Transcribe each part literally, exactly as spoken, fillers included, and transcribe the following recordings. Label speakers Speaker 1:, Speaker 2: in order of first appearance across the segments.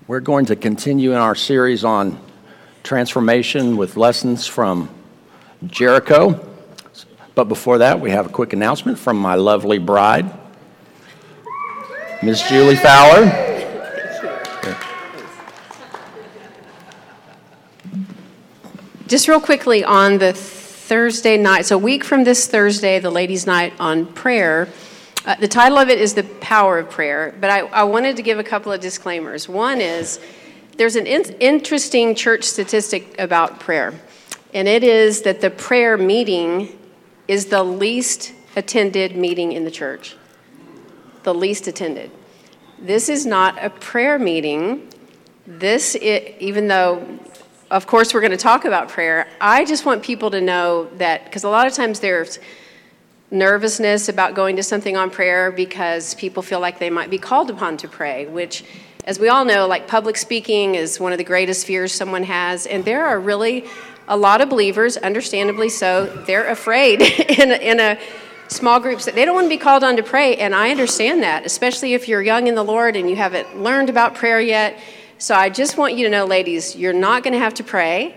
Speaker 1: We're going to continue in our series on transformation with lessons from Jericho. But before that, we have a quick announcement from my lovely bride, Miss Julie Fowler.
Speaker 2: Just real quickly on the Thursday night, so a week from this Thursday, the ladies' night on prayer, uh, the title of it is The Power of Prayer, but I, I wanted to give a couple of disclaimers. One is there's an in- interesting church statistic about prayer, and it is that the prayer meeting is the least attended meeting in the church. The least attended. This is not a prayer meeting. This, is, even though, of course, we're going to talk about prayer, I just want people to know that, because a lot of times there's nervousness about going to something on prayer because people feel like they might be called upon to pray, which, as we all know, like public speaking is one of the greatest fears someone has, and there are really a lot of believers, understandably so, they're afraid in a, in a small groups that they don't want to be called on to pray, and I understand that, especially if you're young in the Lord and you haven't learned about prayer yet. So I just want you to know, ladies, you're not going to have to pray.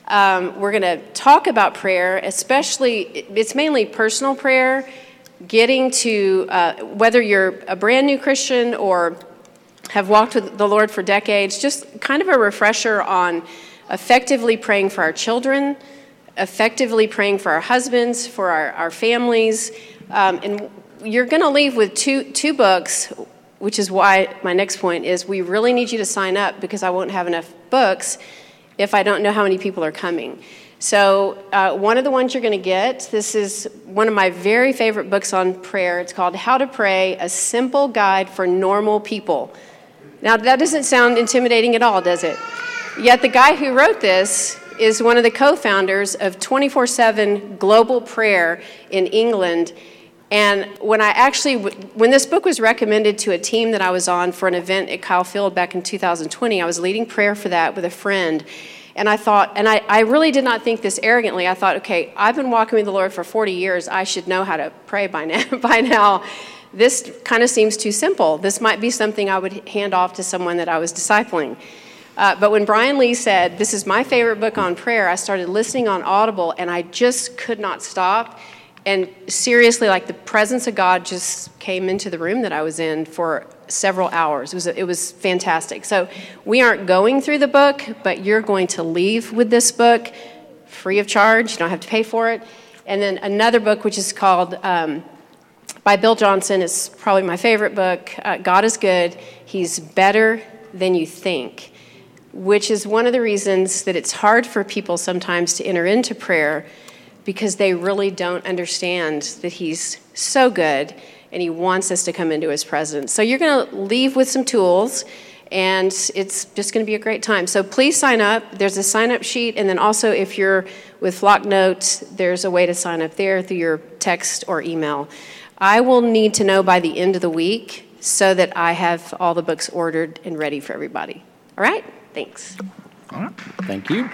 Speaker 2: Um, we're going to talk about prayer, especially, it's mainly personal prayer, getting to, uh, whether you're a brand new Christian or have walked with the Lord for decades, just kind of a refresher on effectively praying for our children, effectively praying for our husbands, for our, our families. Um, and you're going to leave with two two books, which is why my next point is we really need you to sign up, because I won't have enough books if I don't know how many people are coming. So uh, one of the ones you're going to get, this is one of my very favorite books on prayer. It's called How to Pray, A Simple Guide for Normal People. Now, that doesn't sound intimidating at all, does it? Yet the guy who wrote this is one of the co-founders of twenty-four seven Global Prayer in England. And when I actually, when this book was recommended to a team that I was on for an event at Kyle Field back in two thousand twenty, I was leading prayer for that with a friend. And I thought, and I, I really did not think this arrogantly. I thought, okay, I've been walking with the Lord for forty years. I should know how to pray by now. by now. This kind of seems too simple. This might be something I would hand off to someone that I was discipling. Uh, but when Brian Lee said, this is my favorite book on prayer, I started listening on Audible, and I just could not stop. And seriously, like the presence of God just came into the room that I was in for several hours. It was it was fantastic. So we aren't going through the book, but you're going to leave with this book free of charge. You don't have to pay for it. And then another book, which is called, um, by Bill Johnson, is probably my favorite book, uh, God is Good. He's Better Than You Think, which is one of the reasons that it's hard for people sometimes to enter into prayer, because they really don't understand that he's so good and he wants us to come into his presence. So you're going to leave with some tools, and it's just going to be a great time. So please sign up. There's a sign-up sheet, and then also if you're with Flock Notes, there's a way to sign up there through your text or email. I will need to know by the end of the week so that I have all the books ordered and ready for everybody. All right? Thanks.
Speaker 1: All right. Thank you.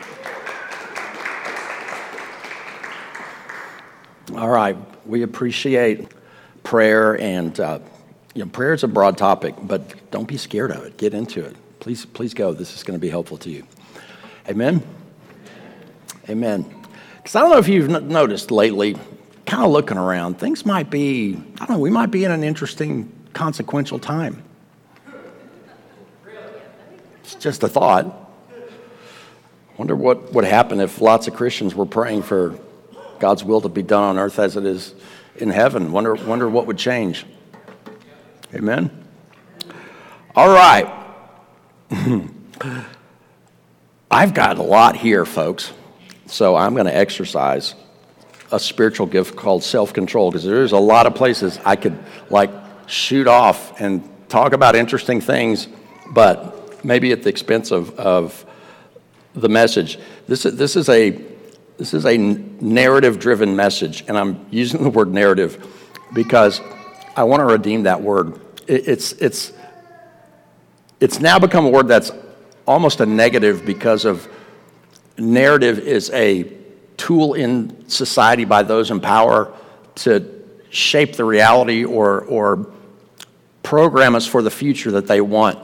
Speaker 1: All right, we appreciate prayer, and uh, you know, prayer is a broad topic, but don't be scared of it. Get into it. Please, please go. This is going to be helpful to you. Amen? Amen. Because I don't know if you've n- noticed lately, kind of looking around, things might be, I don't know, we might be in an interesting, consequential time. It's just a thought. Wonder what would happen if lots of Christians were praying for God's will to be done on earth as it is in heaven. Wonder, wonder what would change. Amen? All right. I've got a lot here, folks. So I'm going to exercise a spiritual gift called self-control, because there's a lot of places I could, like, shoot off and talk about interesting things, but maybe at the expense of, of the message. This is, this is a This is a narrative-driven message, and I'm using the word narrative because I want to redeem that word. It, it's it's it's now become a word that's almost a negative, because of narrative is a tool in society by those in power to shape the reality or or program us for the future that they want.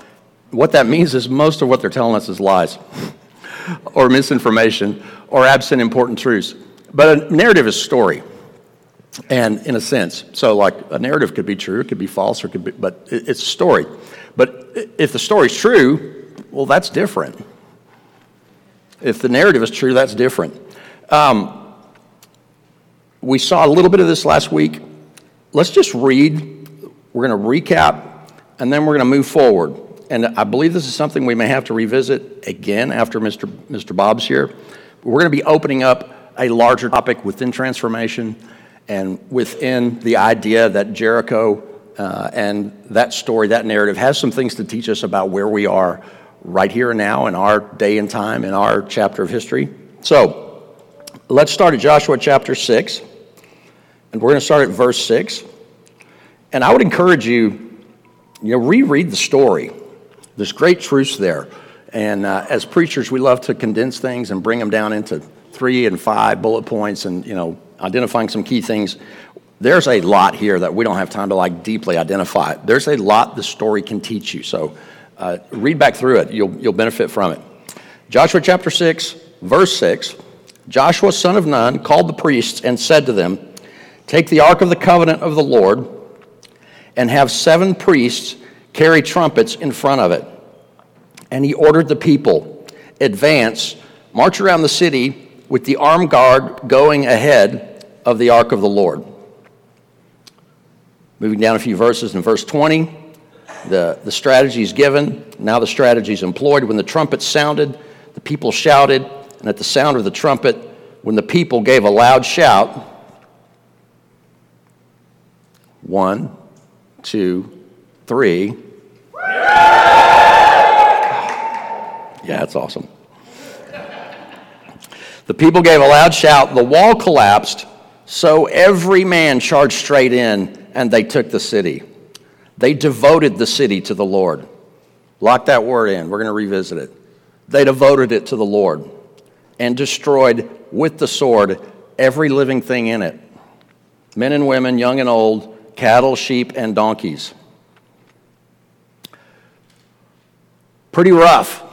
Speaker 1: what that means is most of what they're telling us is lies or misinformation or absent important truths. But a narrative is story, and in a sense. So like a narrative could be true, it could be false, or it could be, but it's a story. But if the story's true, well, that's different. If the narrative is true, that's different. Um, we saw a little bit of this last week. Let's just read. We're going to recap, and then we're going to move forward. And I believe this is something we may have to revisit again after Mister Mister Bob's here. We're going to be opening up a larger topic within transformation and within the idea that Jericho uh, and that story, that narrative, has some things to teach us about where we are right here and now in our day and time, in our chapter of history. So let's start at Joshua chapter six, and we're going to start at verse six. And I would encourage you, you know, reread the story. There's great truths there. And uh, as preachers, we love to condense things and bring them down into three and five bullet points and, you know, identifying some key things. There's a lot here that we don't have time to, like, deeply identify. There's a lot the story can teach you. So uh, read back through it. You'll, you'll benefit from it. Joshua chapter six, verse six. Joshua, son of Nun, called the priests and said to them, "Take the ark of the covenant of the Lord and have seven priests carry trumpets in front of it." And he ordered the people, "Advance, march around the city with the armed guard going ahead of the ark of the Lord." Moving down a few verses in verse twenty, the, the strategy is given. Now the strategy is employed. When the trumpet sounded, the people shouted, and at the sound of the trumpet, when the people gave a loud shout, one, two, three. Yeah, that's awesome. The people gave a loud shout, the wall collapsed, so every man charged straight in, and they took the city. They devoted the city to the Lord. Lock that word in. We're going to revisit it. They devoted it to the Lord and destroyed with the sword every living thing in it, men and women, young and old, cattle, sheep, and donkeys. Pretty rough.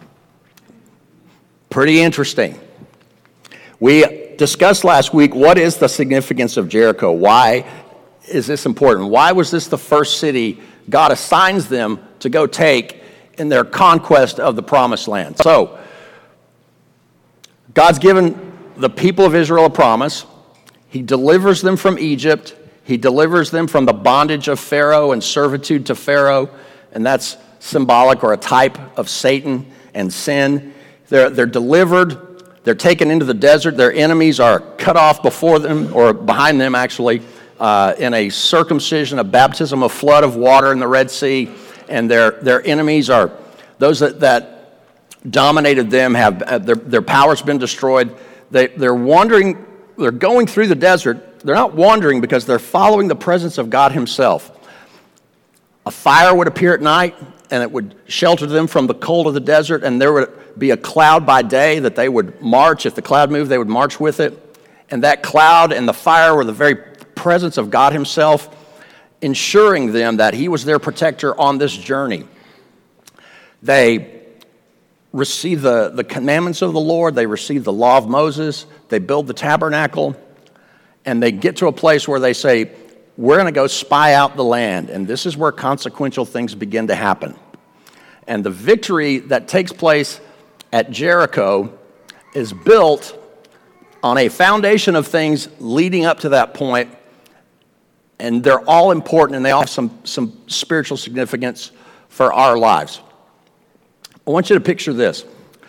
Speaker 1: Pretty interesting. We discussed last week, what is the significance of Jericho? Why is this important? Why was this the first city God assigns them to go take in their conquest of the promised land? So, God's given the people of Israel a promise. He delivers them from Egypt. He delivers them from the bondage of Pharaoh and servitude to Pharaoh, and that's symbolic or a type of Satan and sin. They're, they're delivered. They're taken into the desert. Their enemies are cut off before them, or behind them, actually, uh, in a circumcision, a baptism, a flood of water in the Red Sea. And their, their enemies are those that, that dominated them, have uh, their, their power's been destroyed. They, they're wandering, they're going through the desert. They're not wandering because they're following the presence of God himself. A fire would appear at night, and it would shelter them from the cold of the desert, and there would be a cloud by day that they would march. If the cloud moved, they would march with it. And that cloud and the fire were the very presence of God himself, ensuring them that he was their protector on this journey. They received the, the commandments of the Lord. They received the law of Moses. They build the tabernacle. And they get to a place where they say, we're going to go spy out the land. And this is where consequential things begin to happen. And the victory that takes place at Jericho is built on a foundation of things leading up to that point, and they're all important, and they all have some, some spiritual significance for our lives. I want you to picture this.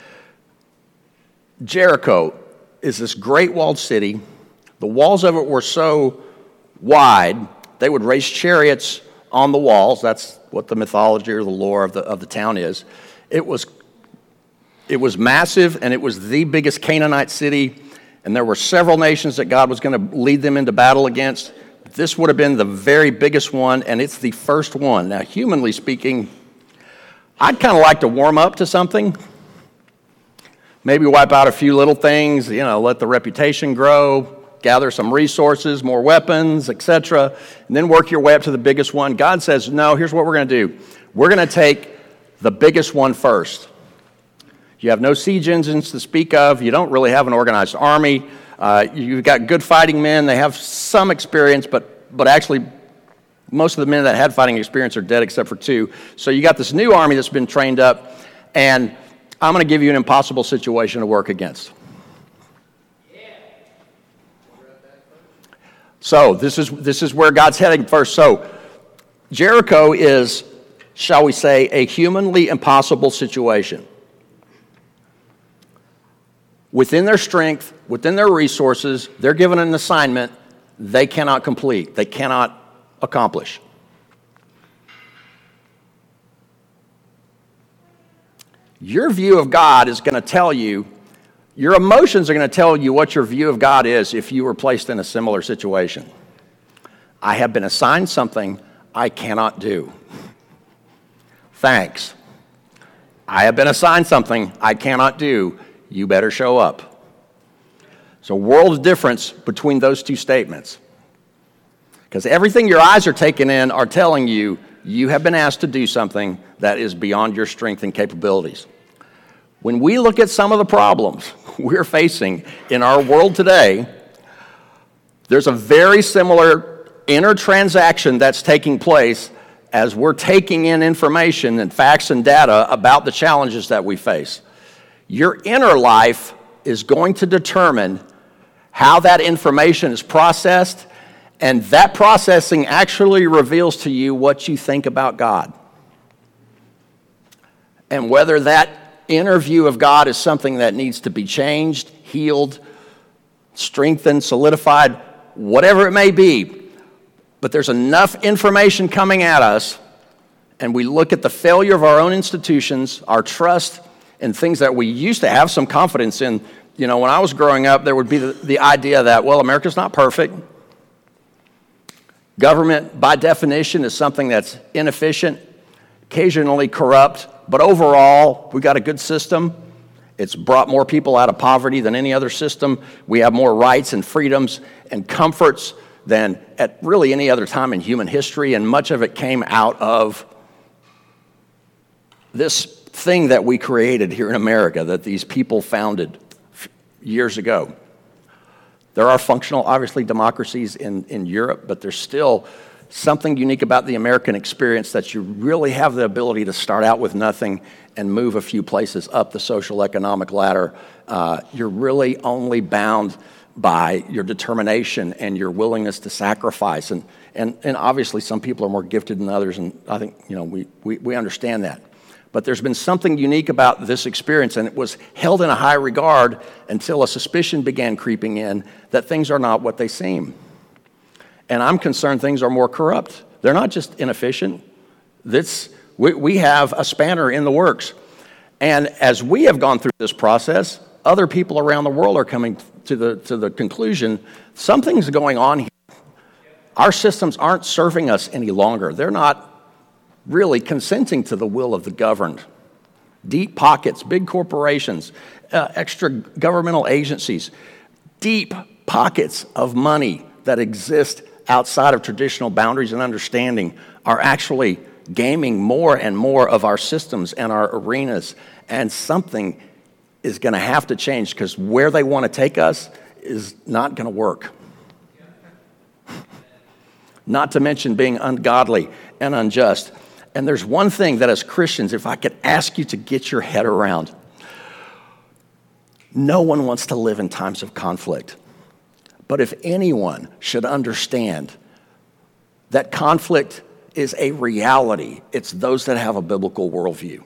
Speaker 1: Jericho is this great walled city. The walls of it were so wide, they would race chariots on the walls. That's what the mythology or the lore of the, of the town is. It was It was massive, and it was the biggest Canaanite city, and there were several nations that God was going to lead them into battle against. This would have been the very biggest one, and it's the first one. Now, humanly speaking, I'd kind of like to warm up to something. Maybe wipe out a few little things, you know, let the reputation grow, gather some resources, more weapons, et cetera, and then work your way up to the biggest one. God says, no, here's what we're going to do. We're going to take the biggest one first. You have no siege engines to speak of. You don't really have an organized army. Uh, you've got good fighting men. They have some experience, but, but actually most of the men that had fighting experience are dead except for two. So you got this new army that's been trained up, and I'm going to give you an impossible situation to work against. So this is this is where God's heading first. So Jericho is, shall we say, a humanly impossible situation. Within their strength, within their resources, they're given an assignment they cannot complete, they cannot accomplish. Your view of God is going to tell you, your emotions are going to tell you what your view of God is if you were placed in a similar situation. I have been assigned something I cannot do. Thanks. I have been assigned something I cannot do. You better show up. There's a world of difference between those two statements. Because everything your eyes are taking in are telling you you have been asked to do something that is beyond your strength and capabilities. When we look at some of the problems we're facing in our world today, there's a very similar inner transaction that's taking place as we're taking in information and facts and data about the challenges that we face. Your inner life is going to determine how that information is processed, and that processing actually reveals to you what you think about God. And whether that inner view of God is something that needs to be changed, healed, strengthened, solidified, whatever it may be. But there's enough information coming at us, and we look at the failure of our own institutions, our trust in things that we used to have some confidence in. You know, when I was growing up, there would be the, the idea that, well, America's not perfect. Government, by definition, is something that's inefficient, occasionally corrupt, but overall, we've got a good system. It's brought more people out of poverty than any other system. We have more rights and freedoms and comforts than at really any other time in human history, and much of it came out of this thing that we created here in America, that these people founded years ago. There are functional, obviously, democracies in, in Europe, but there's still something unique about the American experience that you really have the ability to start out with nothing and move a few places up the social economic ladder. Uh, you're really only bound by your determination and your willingness to sacrifice. And, and, and obviously some people are more gifted than others, and I think, you know, we, we, we understand that. But there's been something unique about this experience, and it was held in a high regard until a suspicion began creeping in that things are not what they seem. And I'm concerned things are more corrupt. They're not just inefficient. This, we, we have a spanner in the works. And as we have gone through this process, other people around the world are coming to the, to the conclusion something's going on here. Our systems aren't serving us any longer. They're not really consenting to the will of the governed. Deep pockets, big corporations, uh, extra governmental agencies, deep pockets of money that exist outside of traditional boundaries and understanding are actually gaming more and more of our systems and our arenas. And something is going to have to change, because where they want to take us is not going to work. Not to mention being ungodly and unjust. And there's one thing that as Christians, if I could ask you to get your head around, no one wants to live in times of conflict. But if anyone should understand that conflict is a reality, it's those that have a biblical worldview.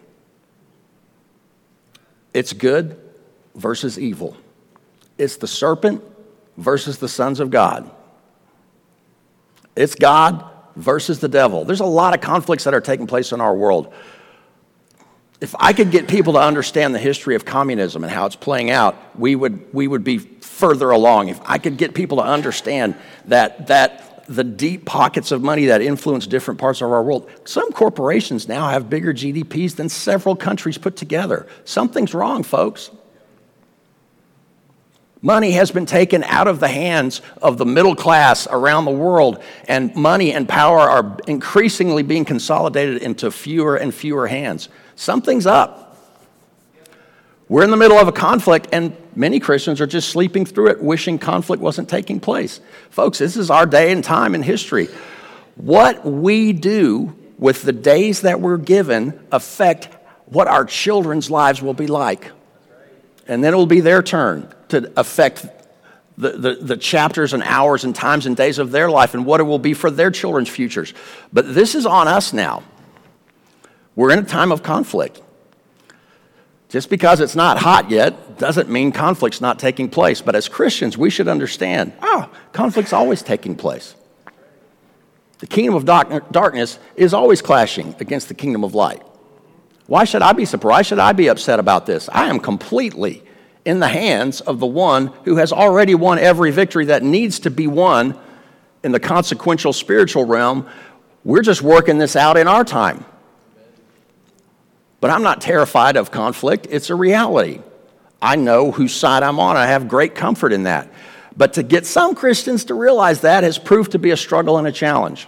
Speaker 1: It's good versus evil. It's the serpent versus the sons of God. It's God versus the devil. There's a lot of conflicts that are taking place in our world. If I could get people to understand the history of communism and how it's playing out, we would we would be further along. If I could get people to understand that that the deep pockets of money that influence different parts of our world, some corporations now have bigger G D Ps than several countries put together. Something's wrong, folks. Money has been taken out of the hands of the middle class around the world, and money and power are increasingly being consolidated into fewer and fewer hands. Something's up. We're in the middle of a conflict, and many Christians are just sleeping through it, wishing conflict wasn't taking place. Folks, this is our day and time in history. What we do with the days that we're given affect what our children's lives will be like. And then it will be their turn to affect the, the, the chapters and hours and times and days of their life and what it will be for their children's futures. But this is on us now. We're in a time of conflict. Just because it's not hot yet doesn't mean conflict's not taking place. But as Christians, we should understand, oh, conflict's always taking place. The kingdom of dark, darkness is always clashing against the kingdom of light. Why should I be surprised? Why should I be upset about this? I am completely in the hands of the one who has already won every victory that needs to be won in the consequential spiritual realm. We're just working this out in our time. But I'm not terrified of conflict. It's a reality. I know whose side I'm on. I have great comfort in that. But to get some Christians to realize that has proved to be a struggle and a challenge.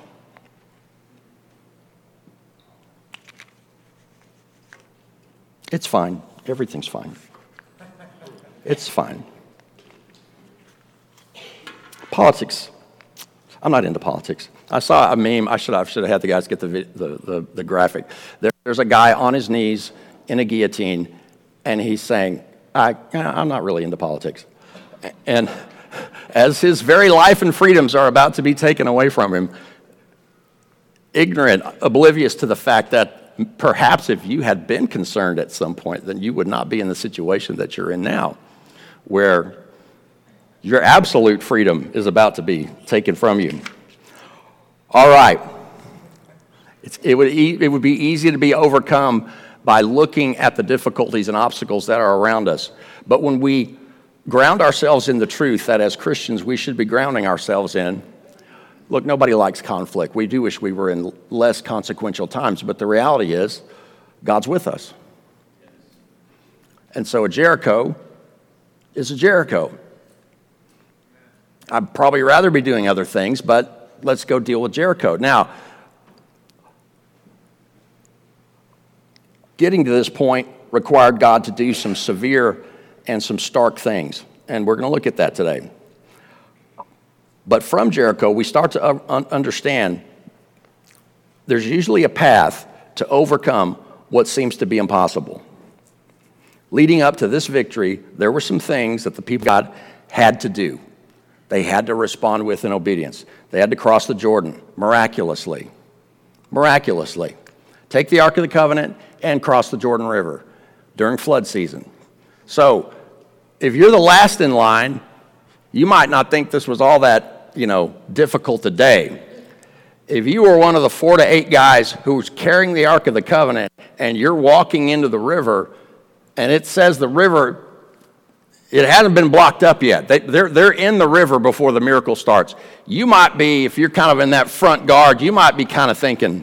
Speaker 1: It's fine. Everything's fine. It's fine. Politics. I'm not into politics. I saw a meme. I should have, should have had the guys get the, the, the, the graphic. There, there's a guy on his knees in a guillotine, and he's saying, I, I'm not really into politics. And as his very life and freedoms are about to be taken away from him, ignorant, oblivious to the fact that perhaps if you had been concerned at some point, then you would not be in the situation that you're in now, where your absolute freedom is about to be taken from you. All right. It's, it would e- it would be easy to be overcome by looking at the difficulties and obstacles that are around us. But when we ground ourselves in the truth that as Christians we should be grounding ourselves in, look, nobody likes conflict. We do wish we were in less consequential times, but the reality is God's with us. And so a Jericho is a Jericho. I'd probably rather be doing other things, but let's go deal with Jericho. Now, getting to this point required God to do some severe and some stark things, and we're going to look at that today. But from Jericho, we start to understand there's usually a path to overcome what seems to be impossible. Leading up to this victory, there were some things that the people of God had to do. They had to respond with in obedience. They had to cross the Jordan miraculously. Miraculously. Take the Ark of the Covenant and cross the Jordan River during flood season. So, if you're the last in line, you might not think this was all that, you know, difficult a day. If you were one of the four to eight guys who was carrying the Ark of the Covenant and you're walking into the river and it says the river, it hasn't been blocked up yet. They, they're, they're in the river before the miracle starts. You might be, if you're kind of in that front guard, you might be kind of thinking,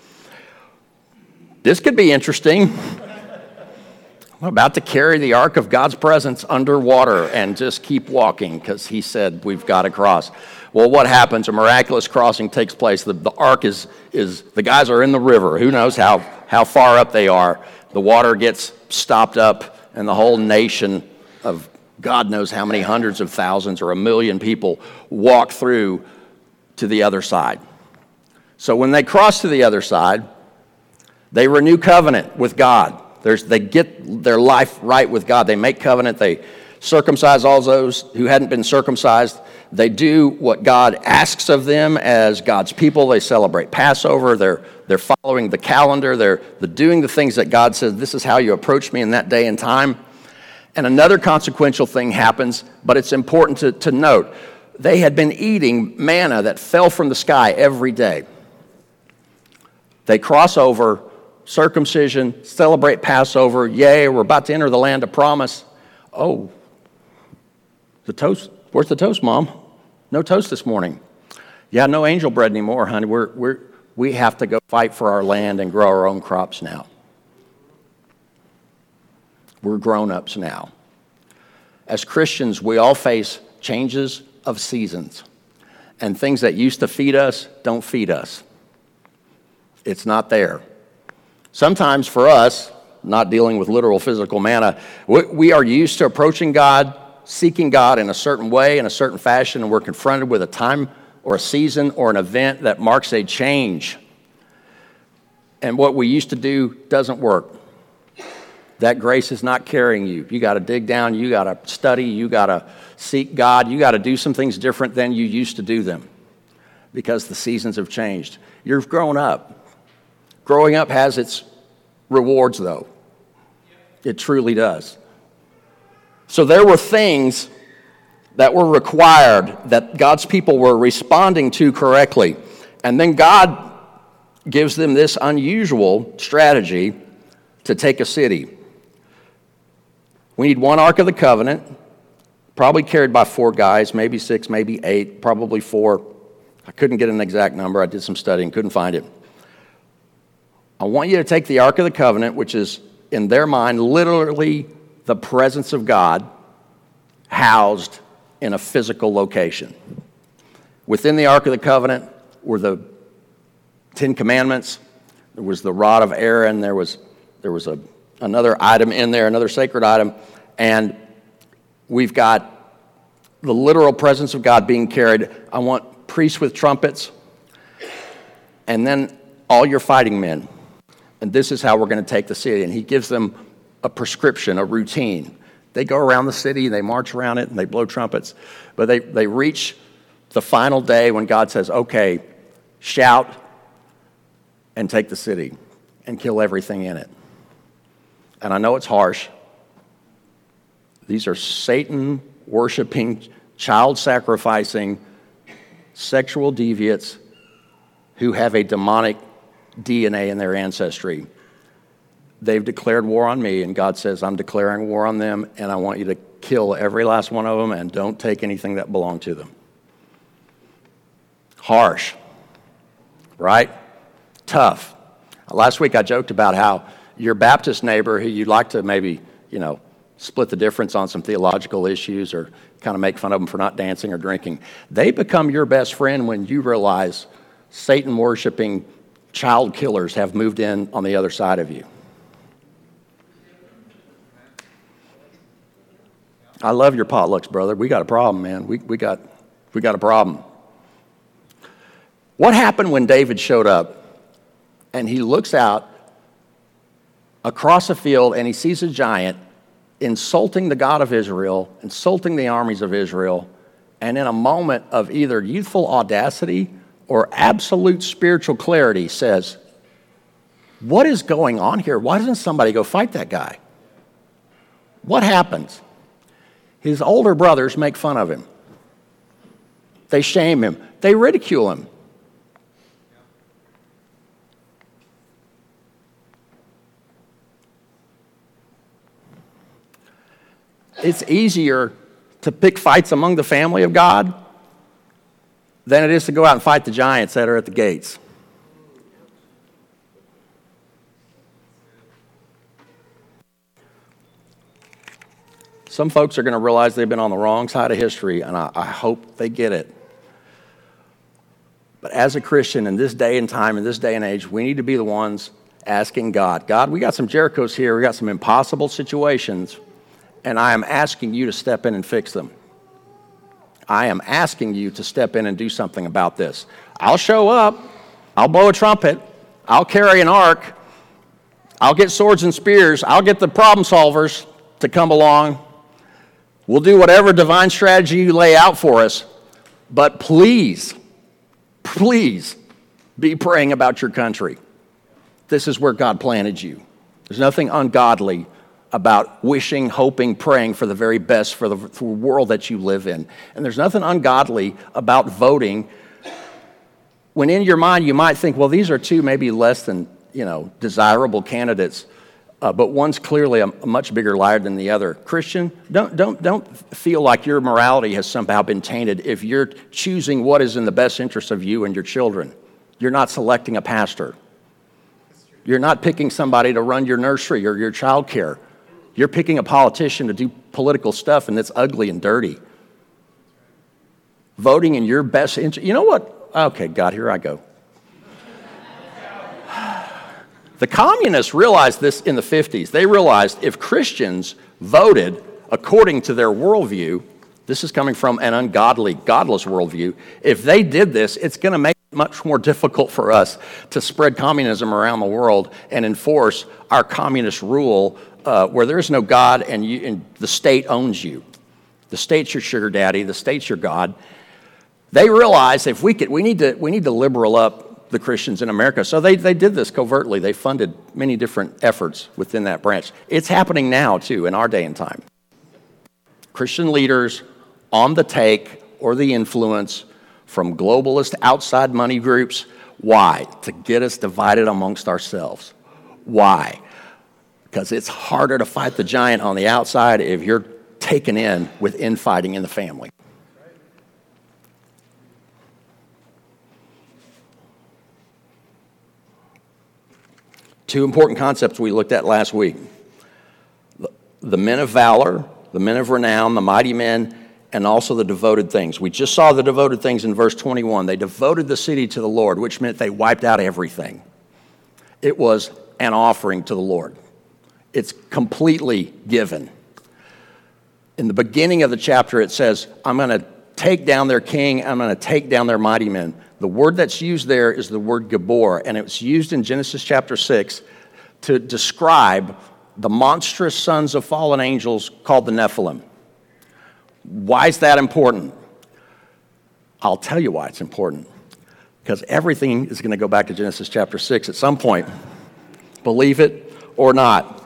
Speaker 1: this could be interesting. I'm about to carry the Ark of God's presence underwater and just keep walking because he said we've got to cross. Well, what happens? A miraculous crossing takes place. The, the Ark is, is, the guys are in the river. Who knows how, how far up they are. The water gets stopped up and the whole nation of God knows how many hundreds of thousands or a million people walk through to the other side. So when they cross to the other side, they renew covenant with God. There's, they get their life right with God. They make covenant. They circumcise all those who hadn't been circumcised. They do what God asks of them as God's people. They celebrate Passover. They're, they're following the calendar. They're, they're doing the things that God says, this is how you approach me in that day and time. And another consequential thing happens, but it's important to, to note. They had been eating manna that fell from the sky every day. They cross over, circumcision, celebrate Passover. Yay, we're about to enter the land of promise. Oh, the toast. Where's the toast, Mom? No toast this morning. Yeah, no angel bread anymore, honey. We're, we're, we have to go fight for our land and grow our own crops now. We're grown-ups now. As Christians, we all face changes of seasons, and things that used to feed us don't feed us. It's not there. Sometimes for us, not dealing with literal physical manna, we are used to approaching God, seeking God in a certain way, in a certain fashion, and we're confronted with a time or a season or an event that marks a change. And what we used to do doesn't work. That grace is not carrying you. You got to dig down, you got to study, you got to seek God, you got to do some things different than you used to do them because the seasons have changed. You've grown up. Growing up has its rewards, though. It truly does. So there were things that were required that God's people were responding to correctly. And then God gives them this unusual strategy to take a city. We need one Ark of the Covenant, probably carried by four guys, maybe six, maybe eight, probably four. I couldn't get an exact number. I did some studying, couldn't find it. I want you to take the Ark of the Covenant, which is, in their mind, literally the presence of God housed in a physical location. Within the Ark of the Covenant were the Ten Commandments. There was the rod of Aaron. There was there was a another item in there, another sacred item, and we've got the literal presence of God being carried. I want priests with trumpets, and then all your fighting men. And this is how we're going to take the city. And he gives them a prescription, a routine. They go around the city, they march around it, and they blow trumpets. But they, they reach the final day when God says, okay, shout and take the city and kill everything in it. And I know it's harsh. These are Satan-worshiping, child-sacrificing, sexual deviants who have a demonic D N A in their ancestry. They've declared war on me, and God says, I'm declaring war on them, and I want you to kill every last one of them and don't take anything that belonged to them. Harsh, right? Tough. Last week I joked about how your Baptist neighbor who you'd like to maybe, you know, split the difference on some theological issues or kind of make fun of them for not dancing or drinking, they become your best friend when you realize Satan-worshiping child killers have moved in on the other side of you. I love your potlucks, brother. We got a problem, man. We, we, got, we got a problem. What happened when David showed up and he looks out across a field and he sees a giant insulting the God of Israel, insulting the armies of Israel, and in a moment of either youthful audacity or absolute spiritual clarity says, what is going on here? Why doesn't somebody go fight that guy? What happens? His older brothers make fun of him. They shame him. They ridicule him. It's easier to pick fights among the family of God than it is to go out and fight the giants that are at the gates. Some folks are going to realize they've been on the wrong side of history, and I, I hope they get it. But as a Christian in this day and time, in this day and age, we need to be the ones asking God, God, we got some Jerichos here, we got some impossible situations, and I am asking you to step in and fix them. I am asking you to step in and do something about this. I'll show up. I'll blow a trumpet. I'll carry an ark. I'll get swords and spears. I'll get the problem solvers to come along. We'll do whatever divine strategy you lay out for us. But please, please be praying about your country. This is where God planted you. There's nothing ungodly about wishing, hoping, praying for the very best for the, for the world that you live in. And there's nothing ungodly about voting when in your mind you might think, well, these are two maybe less than, you know, desirable candidates, uh, but one's clearly a, a much bigger liar than the other. Christian, don't, don't, don't feel like your morality has somehow been tainted if you're choosing what is in the best interest of you and your children. You're not selecting a pastor. You're not picking somebody to run your nursery or your child care. You're picking a politician to do political stuff, and it's ugly and dirty. Voting in your best interest. You know what? Okay, God, here I go. The communists realized this in the fifties. They realized if Christians voted according to their worldview, this is coming from an ungodly, godless worldview, if they did this, it's going to make it much more difficult for us to spread communism around the world and enforce our communist rule uh, where there is no God and, you, and the state owns you. The state's your sugar daddy. The state's your God. They realized if we could, we need to, we need to liberal up the Christians in America. So they, they did this covertly. They funded many different efforts within that branch. It's happening now, too, in our day and time. Christian leaders on the take or the influence from globalist outside money groups. Why? To get us divided amongst ourselves. Why? Because it's harder to fight the giant on the outside if you're taken in with infighting in the family. Two important concepts we looked at last week. The, the men of valor, the men of renown, the mighty men, and also the devoted things. We just saw the devoted things in verse twenty-one. They devoted the city to the Lord, which meant they wiped out everything. It was an offering to the Lord. It's completely given. In the beginning of the chapter, it says, I'm going to take down their king, I'm going to take down their mighty men. The word that's used there is the word Gabor, and it's used in Genesis chapter six to describe the monstrous sons of fallen angels called the Nephilim. Why is that important? I'll tell you why it's important. Because everything is going to go back to Genesis chapter six at some point. Believe it or not.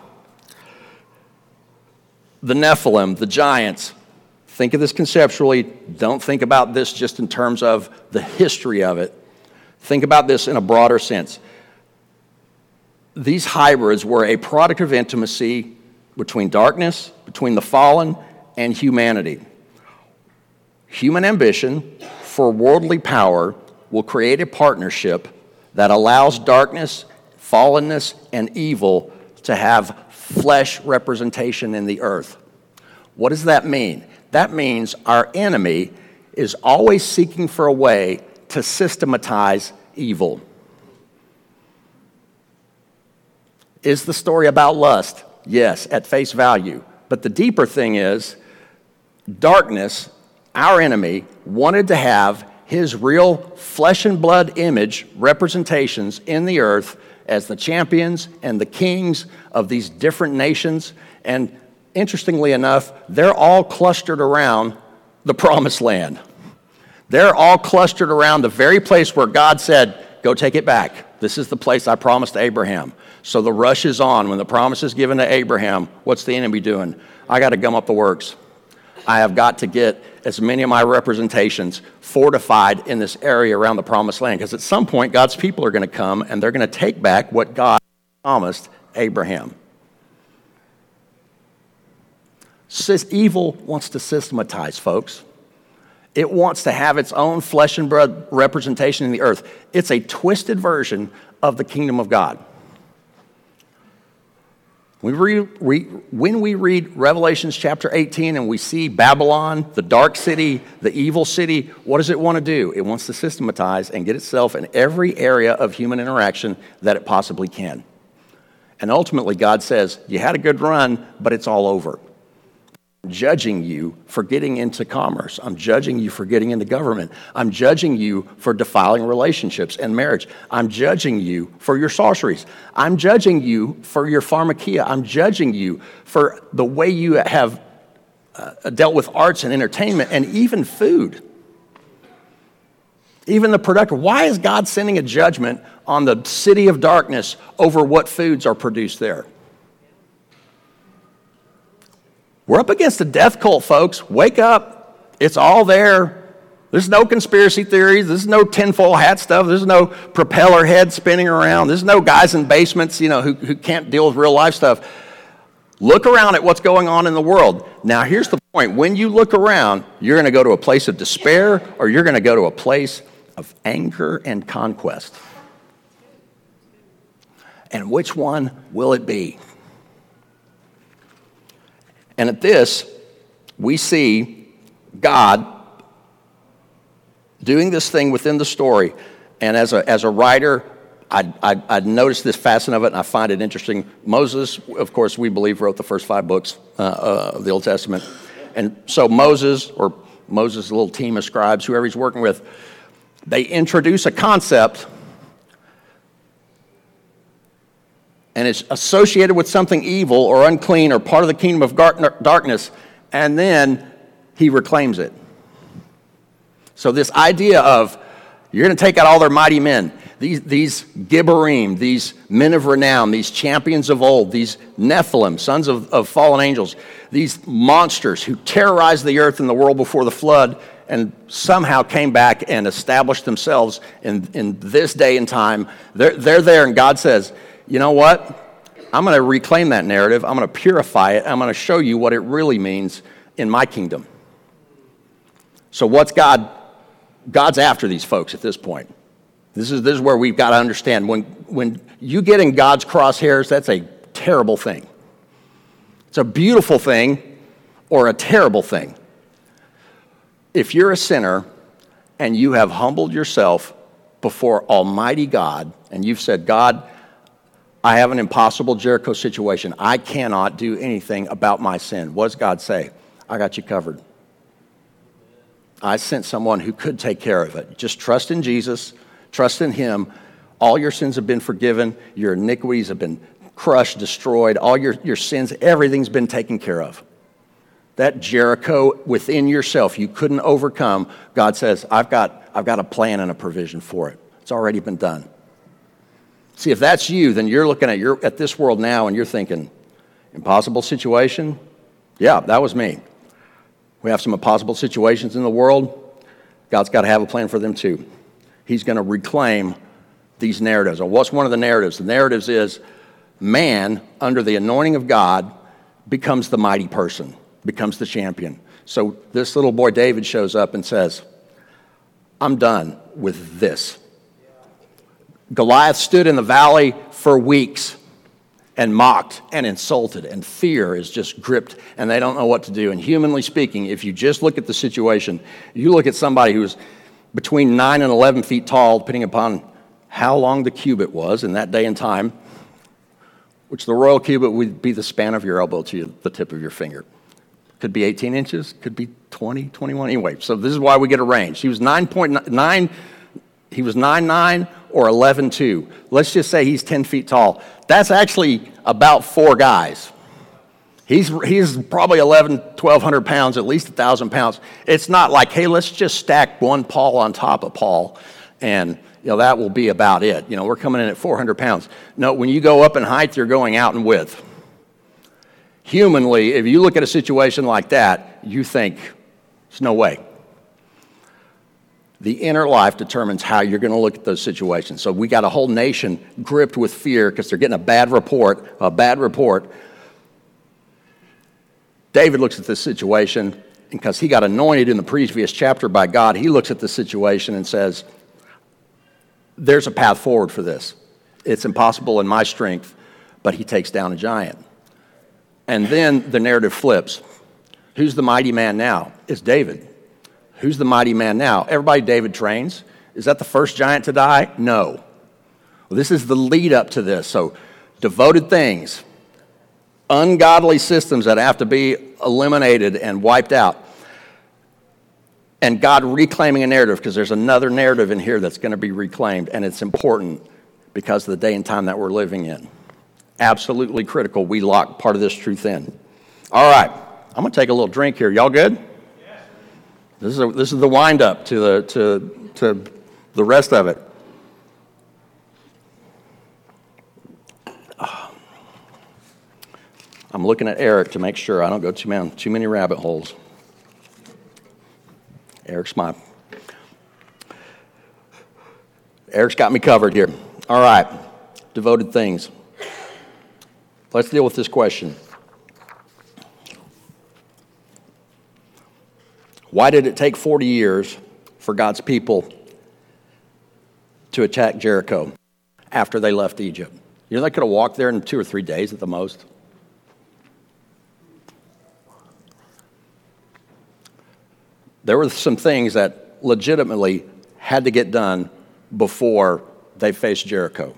Speaker 1: The Nephilim, the giants. Think of this conceptually. Don't think about this just in terms of the history of it. Think about this in a broader sense. These hybrids were a product of intimacy between darkness, between the fallen, and humanity. Human ambition for worldly power will create a partnership that allows darkness, fallenness, and evil to have flesh representation in the earth. What does that mean? That means our enemy is always seeking for a way to systematize evil. Is the story about lust? Yes, at face value. But the deeper thing is, darkness, our enemy, wanted to have his real flesh and blood image representations in the earth as the champions and the kings of these different nations. And interestingly enough, they're all clustered around the promised land. They're all clustered around the very place where God said, go take it back. This is the place I promised Abraham. So the rush is on. When the promise is given to Abraham, what's the enemy doing? I got to gum up the works. I have got to get as many of my representations fortified in this area around the promised land. Because at some point, God's people are going to come and they're going to take back what God promised Abraham. Evil wants to systematize, folks. It wants to have its own flesh and blood representation in the earth. It's a twisted version of the kingdom of God. We read, we, when we read Revelations chapter eighteen and we see Babylon, the dark city, the evil city, what does it want to do? It wants to systematize and get itself in every area of human interaction that it possibly can. And ultimately, God says, you had a good run, but it's all over. I'm judging you for getting into commerce. I'm judging you for getting into government. I'm judging you for defiling relationships and marriage. I'm judging you for your sorceries. I'm judging you for your pharmakia. I'm judging you for the way you have uh, dealt with arts and entertainment and even food. Even the productive. Why is God sending a judgment on the city of darkness over what foods are produced there? We're up against a death cult, folks. Wake up. It's all there. There's no conspiracy theories. There's no tinfoil hat stuff. There's no propeller head spinning around. There's no guys in basements, you know, who, who can't deal with real life stuff. Look around at what's going on in the world. Now, here's the point. When you look around, you're going to go to a place of despair or you're going to go to a place of anger and conquest. And which one will it be? And at this, we see God doing this thing within the story. And as a, as a writer, I'd, I'd, I'd noticed this facet of it, and I find it interesting. Moses, of course, we believe, wrote the first five books uh, uh, of the Old Testament. And so Moses, or Moses' little team of scribes, whoever he's working with, they introduce a concept, and it's associated with something evil or unclean or part of the kingdom of darkness, and then he reclaims it. So this idea of, you're going to take out all their mighty men, these, these Gibborim, these men of renown, these champions of old, these Nephilim, sons of, of fallen angels, these monsters who terrorized the earth and the world before the flood and somehow came back and established themselves in, in this day and time. They're, they're there, and God says, you know what? I'm going to reclaim that narrative. I'm going to purify it. I'm going to show you what it really means in my kingdom. So what's God? God's after these folks at this point. This is, this is where we've got to understand. When, when you get in God's crosshairs, that's a terrible thing. It's a beautiful thing or a terrible thing. If you're a sinner and you have humbled yourself before Almighty God, and you've said, God, I have an impossible Jericho situation. I cannot do anything about my sin. What does God say? I got you covered. I sent someone who could take care of it. Just trust in Jesus. Trust in him. All your sins have been forgiven. Your iniquities have been crushed, destroyed. All your, your sins, everything's been taken care of. That Jericho within yourself you couldn't overcome, God says, I've got, I've got a plan and a provision for it. It's already been done. See, if that's you, then you're looking at, your, at this world now and you're thinking, impossible situation? Yeah, that was me. We have some impossible situations in the world. God's got to have a plan for them too. He's going to reclaim these narratives. And what's one of the narratives? The narratives is man, under the anointing of God, becomes the mighty person, becomes the champion. So this little boy David shows up and says, I'm done with this. Goliath stood in the valley for weeks and mocked and insulted, and fear is just gripped, and they don't know what to do. And humanly speaking, if you just look at the situation, you look at somebody who's between nine and eleven feet tall, depending upon how long the cubit was in that day and time, which the royal cubit would be the span of your elbow to the tip of your finger. Could be eighteen inches, could be twenty, twenty-one. Anyway, so this is why we get a range. He was nine point nine, he was nine nine or eleven two. Let's just say he's ten feet tall. That's actually about four guys. He's he's probably eleven, twelve hundred pounds, at least one thousand pounds. It's not like, hey, let's just stack one Paul on top of Paul, and you know that will be about it. You know, we're coming in at four hundred pounds. No, when you go up in height, you're going out in width. Humanly, if you look at a situation like that, you think, there's no way. The inner life determines how you're going to look at those situations. So we got a whole nation gripped with fear because they're getting a bad report, a bad report. David looks at this situation, and because he got anointed in the previous chapter by God, he looks at the situation and says, there's a path forward for this. It's impossible in my strength, but he takes down a giant. And then the narrative flips. Who's the mighty man now? It's David. Who's the mighty man now? Everybody David trains. Is that the first giant to die? No. Well, this is the lead up to this. So devoted things, ungodly systems that have to be eliminated and wiped out. And God reclaiming a narrative, because there's another narrative in here that's going to be reclaimed, and it's important because of the day and time that we're living in. Absolutely critical we lock part of this truth in. All right, I'm going to take a little drink here. Y'all good? Yes. This is a, this is the wind up to the to to the rest of it. I'm looking at Eric to make sure I don't go too many too many rabbit holes. Eric's my Eric's got me covered here. All right, devoted things. Let's deal with this question. Why did it take forty years for God's people to attack Jericho after they left Egypt? You know, they could have walked there in two or three days at the most. there were some things that legitimately had to get done before they faced Jericho.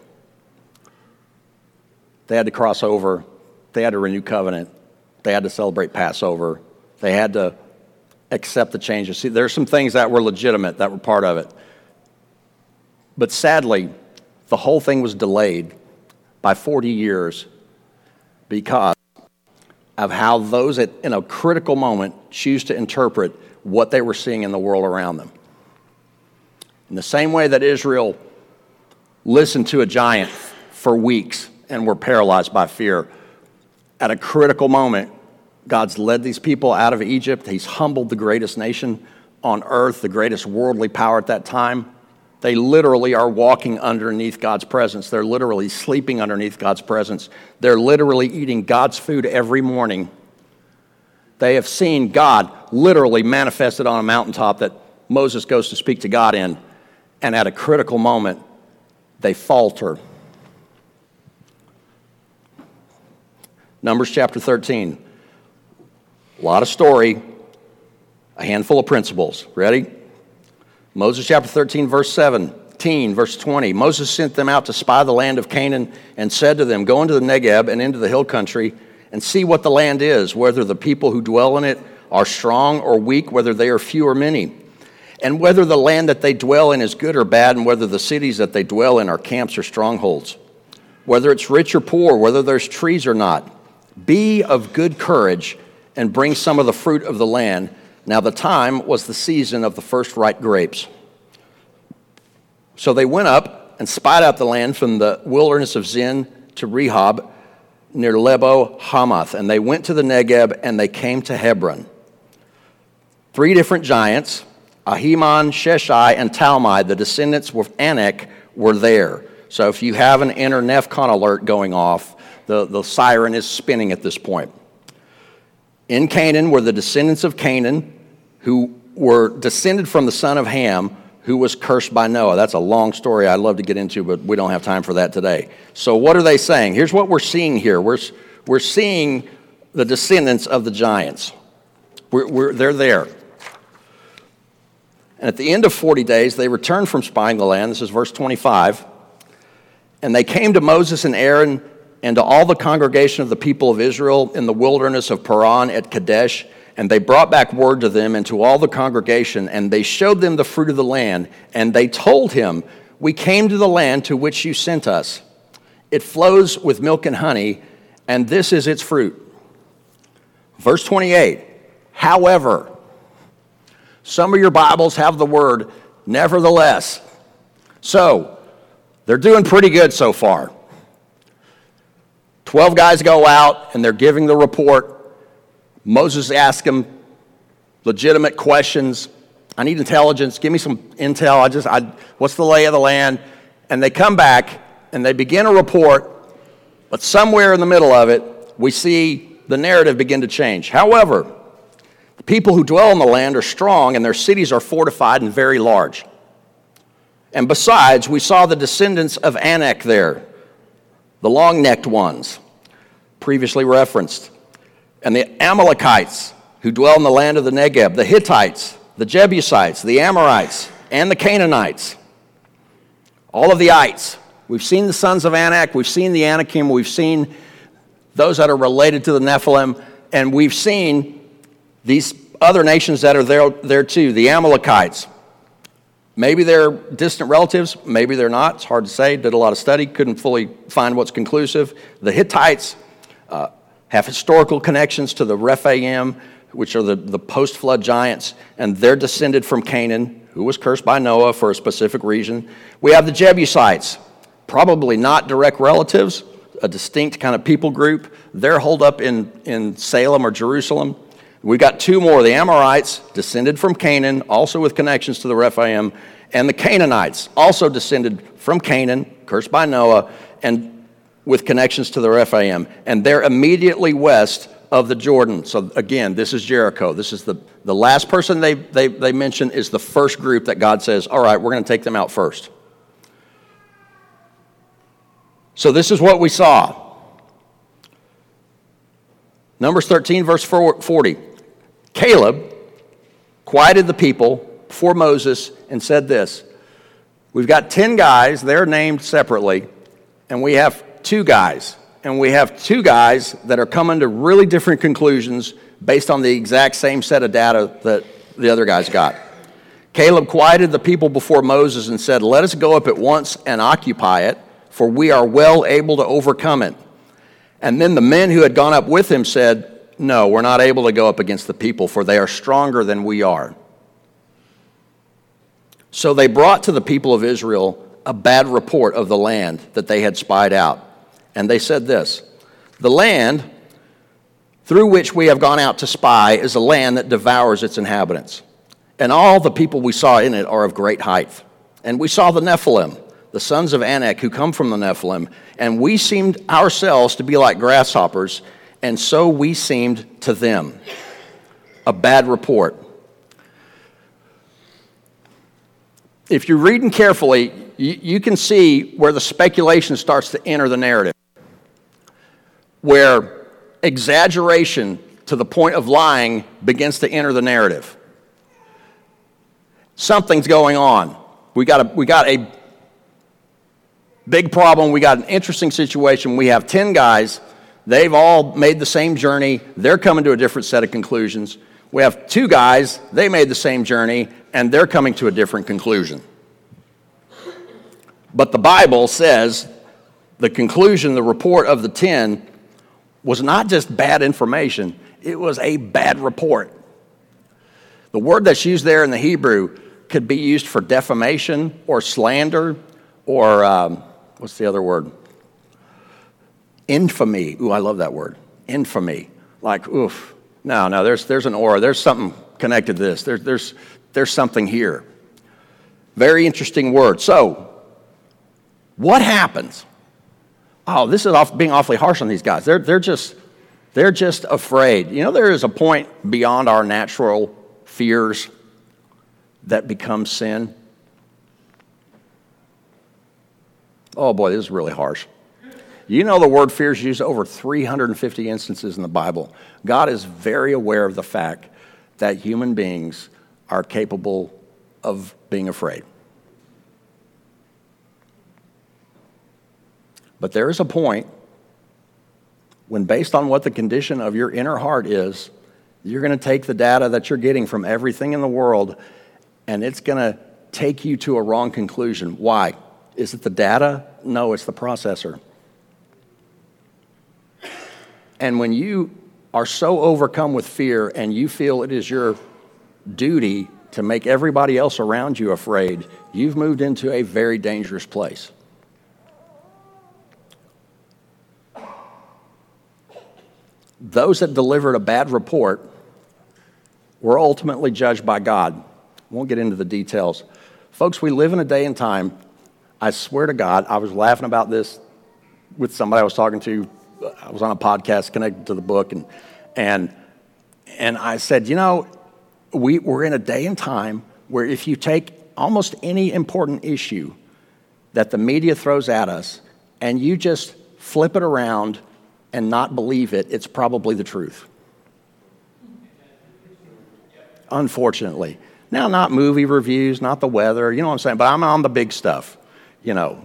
Speaker 1: They had to cross over. They had to renew covenant. They had to celebrate Passover. They had to accept the changes. See, there's some things that were legitimate, that were part of it. But sadly, the whole thing was delayed by forty years because of how those at, in a critical moment choose to interpret what they were seeing in the world around them. In the same way that Israel listened to a giant for weeks and were paralyzed by fear, at a critical moment, God's led these people out of Egypt. He's humbled the greatest nation on earth, the greatest worldly power at that time. They literally are walking underneath God's presence. They're literally sleeping underneath God's presence. They're literally eating God's food every morning. They have seen God literally manifested on a mountaintop that Moses goes to speak to God in. And at a critical moment, they falter. Numbers chapter thirteen. A lot of story, a handful of principles. Ready? Moses chapter thirteen, verse seventeen, verse twenty. Moses sent them out to spy the land of Canaan and said to them, go into the Negeb and into the hill country and see what the land is, whether the people who dwell in it are strong or weak, whether they are few or many, and whether the land that they dwell in is good or bad, and whether the cities that they dwell in are camps or strongholds, whether it's rich or poor, whether there's trees or not. Be of good courage and bring some of the fruit of the land. Now the time was the season of the first ripe grapes. So they went up and spied out the land from the wilderness of Zin to Rehob near Lebo Hamath. And they went to the Negeb and they came to Hebron. Three different giants, Ahiman, Sheshai, and Talmai, the descendants of Anak, were there. So if you have an inner NEFCON alert going off, the, the siren is spinning at this point. In Canaan were the descendants of Canaan, who were descended from the son of Ham, who was cursed by Noah. That's a long story I'd love to get into, but we don't have time for that today. So what are they saying? Here's what we're seeing here. We're, we're seeing the descendants of the giants. We're, we're, they're there. And at the end of forty days, they returned from spying the land. This is verse twenty-five. And they came to Moses and Aaron and to all the congregation of the people of Israel in the wilderness of Paran at Kadesh, and they brought back word to them and to all the congregation, and they showed them the fruit of the land, and they told him, we came to the land to which you sent us. It flows with milk and honey, and this is its fruit. Verse twenty-eight, however, some of your Bibles have the word nevertheless. So, they're doing pretty good so far. Twelve guys go out, and they're giving the report. Moses asks them legitimate questions. I need intelligence. Give me some intel. I just, I, what's the lay of the land? And they come back, and they begin a report, but somewhere in the middle of it, we see the narrative begin to change. However, the people who dwell in the land are strong, and their cities are fortified and very large. And besides, we saw the descendants of Anak there, the long-necked ones, previously referenced, and the Amalekites who dwell in the land of the Negeb, the Hittites, the Jebusites, the Amorites, and the Canaanites, all of the ites. We've seen the sons of Anak, we've seen the Anakim, we've seen those that are related to the Nephilim, and we've seen these other nations that are there, there too, the Amalekites. Maybe they're distant relatives, maybe they're not. It's hard to say. Did a lot of study, couldn't fully find what's conclusive. The Hittites uh, have historical connections to the Rephaim, which are the, the post-flood giants, and they're descended from Canaan, who was cursed by Noah for a specific reason. We have the Jebusites, probably not direct relatives, a distinct kind of people group. They're holed up in, in Salem or Jerusalem. We've got two more, the Amorites, descended from Canaan, also with connections to the Rephaim, and the Canaanites, also descended from Canaan, cursed by Noah, and with connections to the Rephaim. And they're immediately west of the Jordan. So again, this is Jericho. This is the, the last person they, they, they mention is the first group that God says, all right, we're going to take them out first. So this is what we saw. Numbers thirteen, verse forty. Caleb quieted the people before Moses and said this: we've got ten guys, they're named separately, and we have two guys. And we have two guys that are coming to really different conclusions based on the exact same set of data that the other guys got. Caleb quieted the people before Moses and said, let us go up at once and occupy it, for we are well able to overcome it. And then the men who had gone up with him said, no, we're not able to go up against the people, for they are stronger than we are. So they brought to the people of Israel a bad report of the land that they had spied out. And they said this: the land through which we have gone out to spy is a land that devours its inhabitants. And all the people we saw in it are of great height. And we saw the Nephilim, the sons of Anak, who come from the Nephilim, and we seemed ourselves to be like grasshoppers, and so we seemed to them. A bad report. If you're reading carefully, you, you can see where the speculation starts to enter the narrative, where exaggeration to the point of lying begins to enter the narrative. Something's going on. We got a, we got a big problem. We got an interesting situation. We have ten guys. They've all made the same journey. They're coming to a different set of conclusions. We have two guys. They made the same journey, and they're coming to a different conclusion. But the Bible says the conclusion, the report of the ten, was not just bad information. It was a bad report. The word that's used there in the Hebrew could be used for defamation or slander or, um, what's the other word? Infamy. Ooh, I love that word. Infamy. Like, oof. No, no, there's there's an aura. There's something connected to this. There's there's there's something here. Very interesting word. So, what happens? Oh, this is off, being awfully harsh on these guys. They're they're just they're just afraid. You know, there is a point beyond our natural fears that becomes sin. Oh boy, this is really harsh. You know, the word fear is used over three hundred fifty instances in the Bible. God is very aware of the fact that human beings are capable of being afraid. But there is a point when, based on what the condition of your inner heart is, you're going to take the data that you're getting from everything in the world, and it's going to take you to a wrong conclusion. Why? Is it the data? No, it's the processor. And when you are so overcome with fear and you feel it is your duty to make everybody else around you afraid, you've moved into a very dangerous place. Those that delivered a bad report were ultimately judged by God. Won't get into the details. Folks, we live in a day and time, I swear to God, I was laughing about this with somebody I was talking to. I was on a podcast connected to the book, and and and I said, you know, we, we're in a day and time where if you take almost any important issue that the media throws at us and you just flip it around and not believe it, it's probably the truth. Unfortunately. Now, not movie reviews, not the weather, you know what I'm saying, but I'm on the big stuff, you know.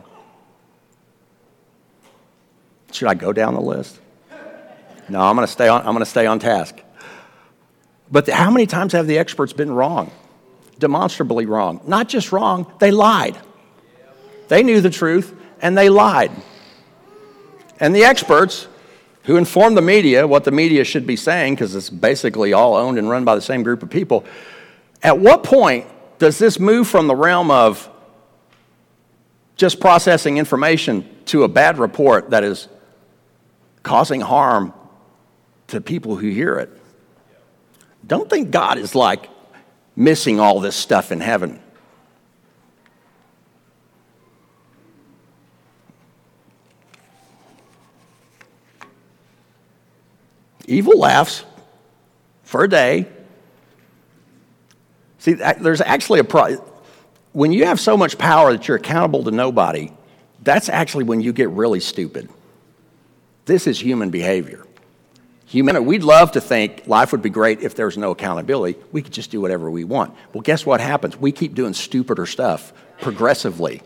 Speaker 1: Should I go down the list? No, I'm going to stay on I'm going to stay on task. But how many times have the experts been wrong? Demonstrably wrong. Not just wrong, they lied. They knew the truth and they lied. And the experts who inform the media what the media should be saying, because it's basically all owned and run by the same group of people, at what point does this move from the realm of just processing information to a bad report that is causing harm to people who hear it? Don't think God is like missing all this stuff in heaven. Evil laughs for a day. See, there's actually a pro- when you have so much power that you're accountable to nobody, that's actually when you get really stupid. This is human behavior. Humanity, we'd love to think life would be great if there was no accountability. We could just do whatever we want. Well, guess what happens? We keep doing stupider stuff progressively.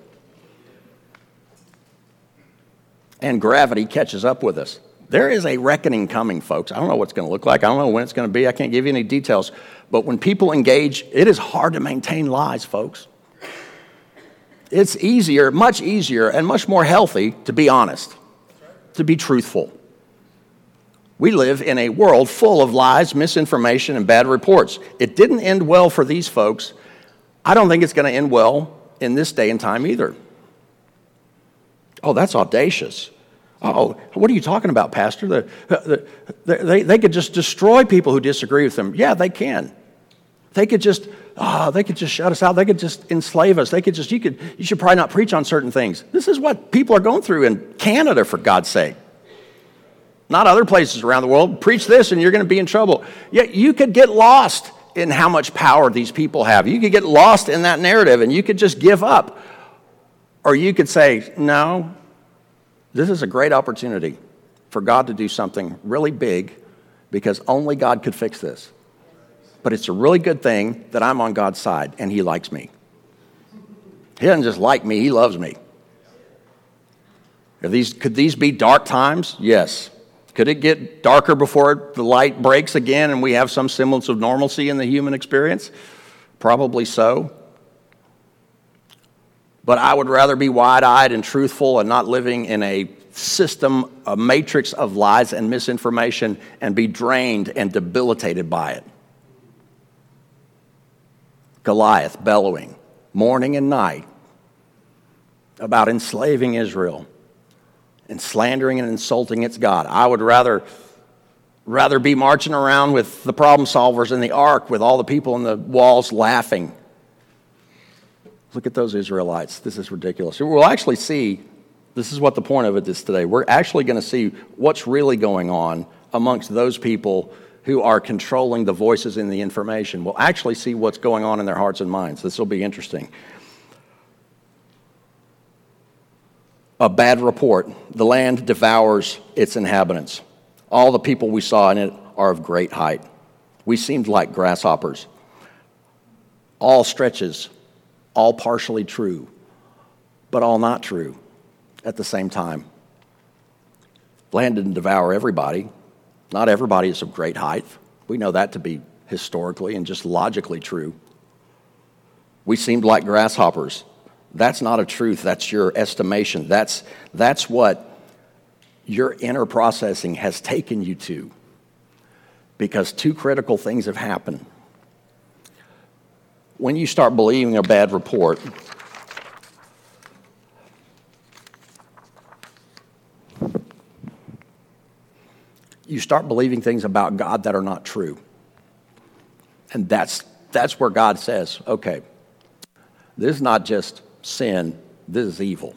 Speaker 1: And gravity catches up with us. There is a reckoning coming, folks. I don't know what it's going to look like. I don't know when it's going to be. I can't give you any details. But when people engage, it is hard to maintain lies, folks. It's easier, much easier, and much more healthy to be honest, to be truthful. We live in a world full of lies, misinformation, and bad reports. It didn't end well for these folks. I don't think it's going to end well in this day and time either. Oh, that's audacious. Oh, what are you talking about, Pastor? The, the, the, they, they could just destroy people who disagree with them. Yeah, they can. They could just, oh, they could just shut us out. They could just enslave us. They could just, you could, you should probably not preach on certain things. This is what people are going through in Canada, for God's sake. Not other places around the world. Preach this and you're going to be in trouble. Yet you could get lost in how much power these people have. You could get lost in that narrative and you could just give up. Or you could say, no, this is a great opportunity for God to do something really big because only God could fix this. But it's a really good thing that I'm on God's side and he likes me. He doesn't just like me, he loves me. Are these, could these be dark times? Yes. Could it get darker before the light breaks again and we have some semblance of normalcy in the human experience? Probably so. But I would rather be wide-eyed and truthful and not living in a system, a matrix of lies and misinformation and be drained and debilitated by it. Goliath bellowing morning and night about enslaving Israel and slandering and insulting its God. I would rather, rather be marching around with the problem solvers in the ark with all the people in the walls laughing. Look at those Israelites. This is ridiculous. We'll actually see, this is what the point of it is today. We're actually going to see what's really going on amongst those people who are controlling the voices in the information. We'll actually see what's going on in their hearts and minds. This will be interesting. A bad report. The land devours its inhabitants. All the people we saw in it are of great height. We seemed like grasshoppers. All stretches, all partially true, but all not true at the same time. Land didn't devour everybody. Not everybody is of great height. We know that to be historically and just logically true. We seemed like grasshoppers. That's not a truth. That's your estimation. That's, that's what your inner processing has taken you to. Because two critical things have happened. When you start believing a bad report, you start believing things about God that are not true. And that's, that's where God says, okay, this is not just sin, this is evil.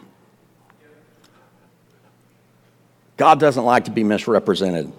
Speaker 1: God doesn't like to be misrepresented.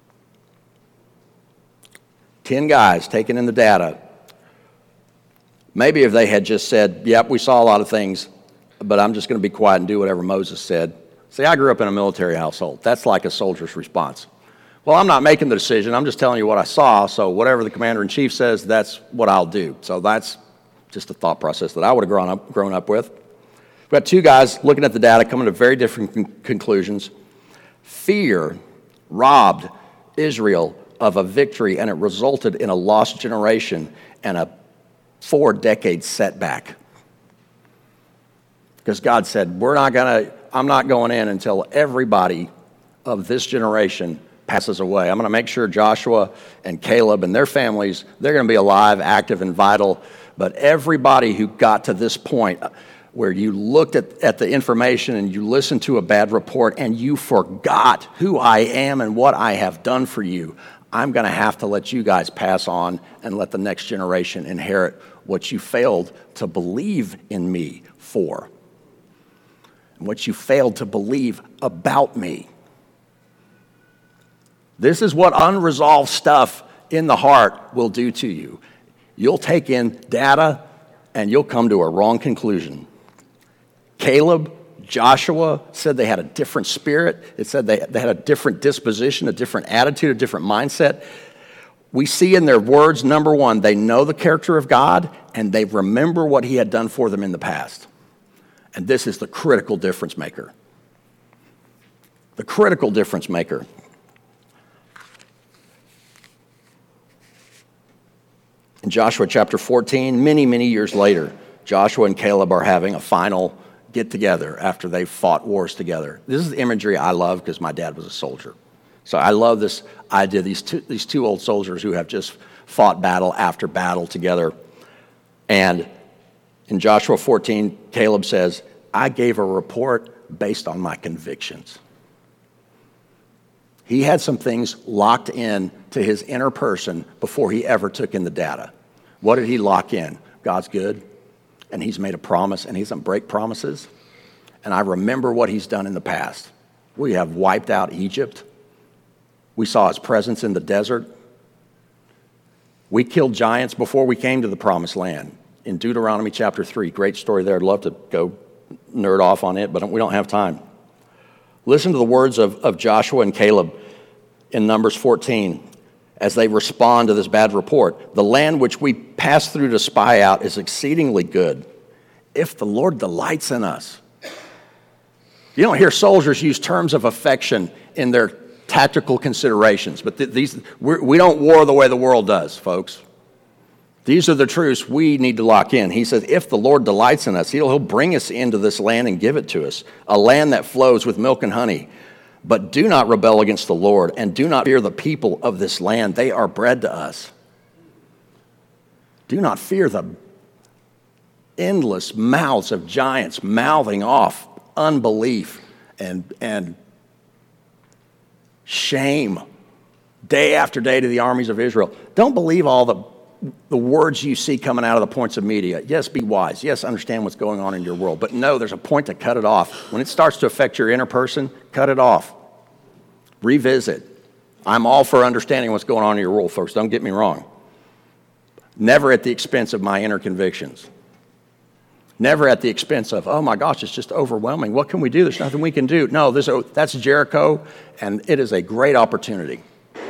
Speaker 1: Ten guys taking in the data. Maybe if they had just said, yep, we saw a lot of things, but I'm just going to be quiet and do whatever Moses said. See, I grew up in a military household. That's like a soldier's response. Well, I'm not making the decision. I'm just telling you what I saw, so whatever the commander-in-chief says, that's what I'll do. So that's just a thought process that I would have grown up, grown up with. We've got two guys looking at the data, coming to very different con- conclusions. Fear robbed Israel of a victory, and it resulted in a lost generation and a four-decade setback. Because God said, "We're not gonna. I'm not going in until everybody of this generation passes away. I'm going to make sure Joshua and Caleb and their families, they're going to be alive, active, and vital. But everybody who got to this point where you looked at, at the information and you listened to a bad report and you forgot who I am and what I have done for you, I'm going to have to let you guys pass on and let the next generation inherit what you failed to believe in me for, and what you failed to believe about me." This is what unresolved stuff in the heart will do to you. You'll take in data and you'll come to a wrong conclusion. Caleb, Joshua said they had a different spirit. It said they, they had a different disposition, a different attitude, a different mindset. We see in their words, number one, they know the character of God, and they remember what he had done for them in the past. And this is the critical difference maker. The critical difference maker. In Joshua chapter fourteen, many, many years later, Joshua and Caleb are having a final get together after they've fought wars together. This is the imagery I love because my dad was a soldier. So I love this idea, these two, these two old soldiers who have just fought battle after battle together. And in Joshua fourteen, Caleb says, I gave a report based on my convictions. He had some things locked in to his inner person before he ever took in the data. What did he lock in? God's good, and he's made a promise, and he doesn't break promises. And I remember what he's done in the past. We have wiped out Egypt. We saw his presence in the desert. We killed giants before we came to the promised land. In Deuteronomy chapter three, great story there. I'd love to go nerd off on it, but we don't have time. Listen to the words of, of Joshua and Caleb in Numbers fourteen as they respond to this bad report. The land which we passed through to spy out is exceedingly good, if the Lord delights in us. You don't hear soldiers use terms of affection in their tactical considerations, but th- these we're, we don't war the way the world does, folks. These are the truths we need to lock in. He says, if the Lord delights in us, he'll, he'll bring us into this land and give it to us, a land that flows with milk and honey. But do not rebel against the Lord, and do not fear the people of this land. They are bread to us. Do not fear the endless mouths of giants mouthing off unbelief and, and shame day after day to the armies of Israel. Don't believe all the the words you see coming out of the points of media. Yes, be wise. Yes, understand what's going on in your world. But no, there's a point to cut it off. When it starts to affect your inner person, cut it off. Revisit. I'm all for understanding what's going on in your world, folks. Don't get me wrong. Never at the expense of my inner convictions. Never at the expense of, oh my gosh, it's just overwhelming. What can we do? There's nothing we can do. No, this, that's Jericho, and it is a great opportunity.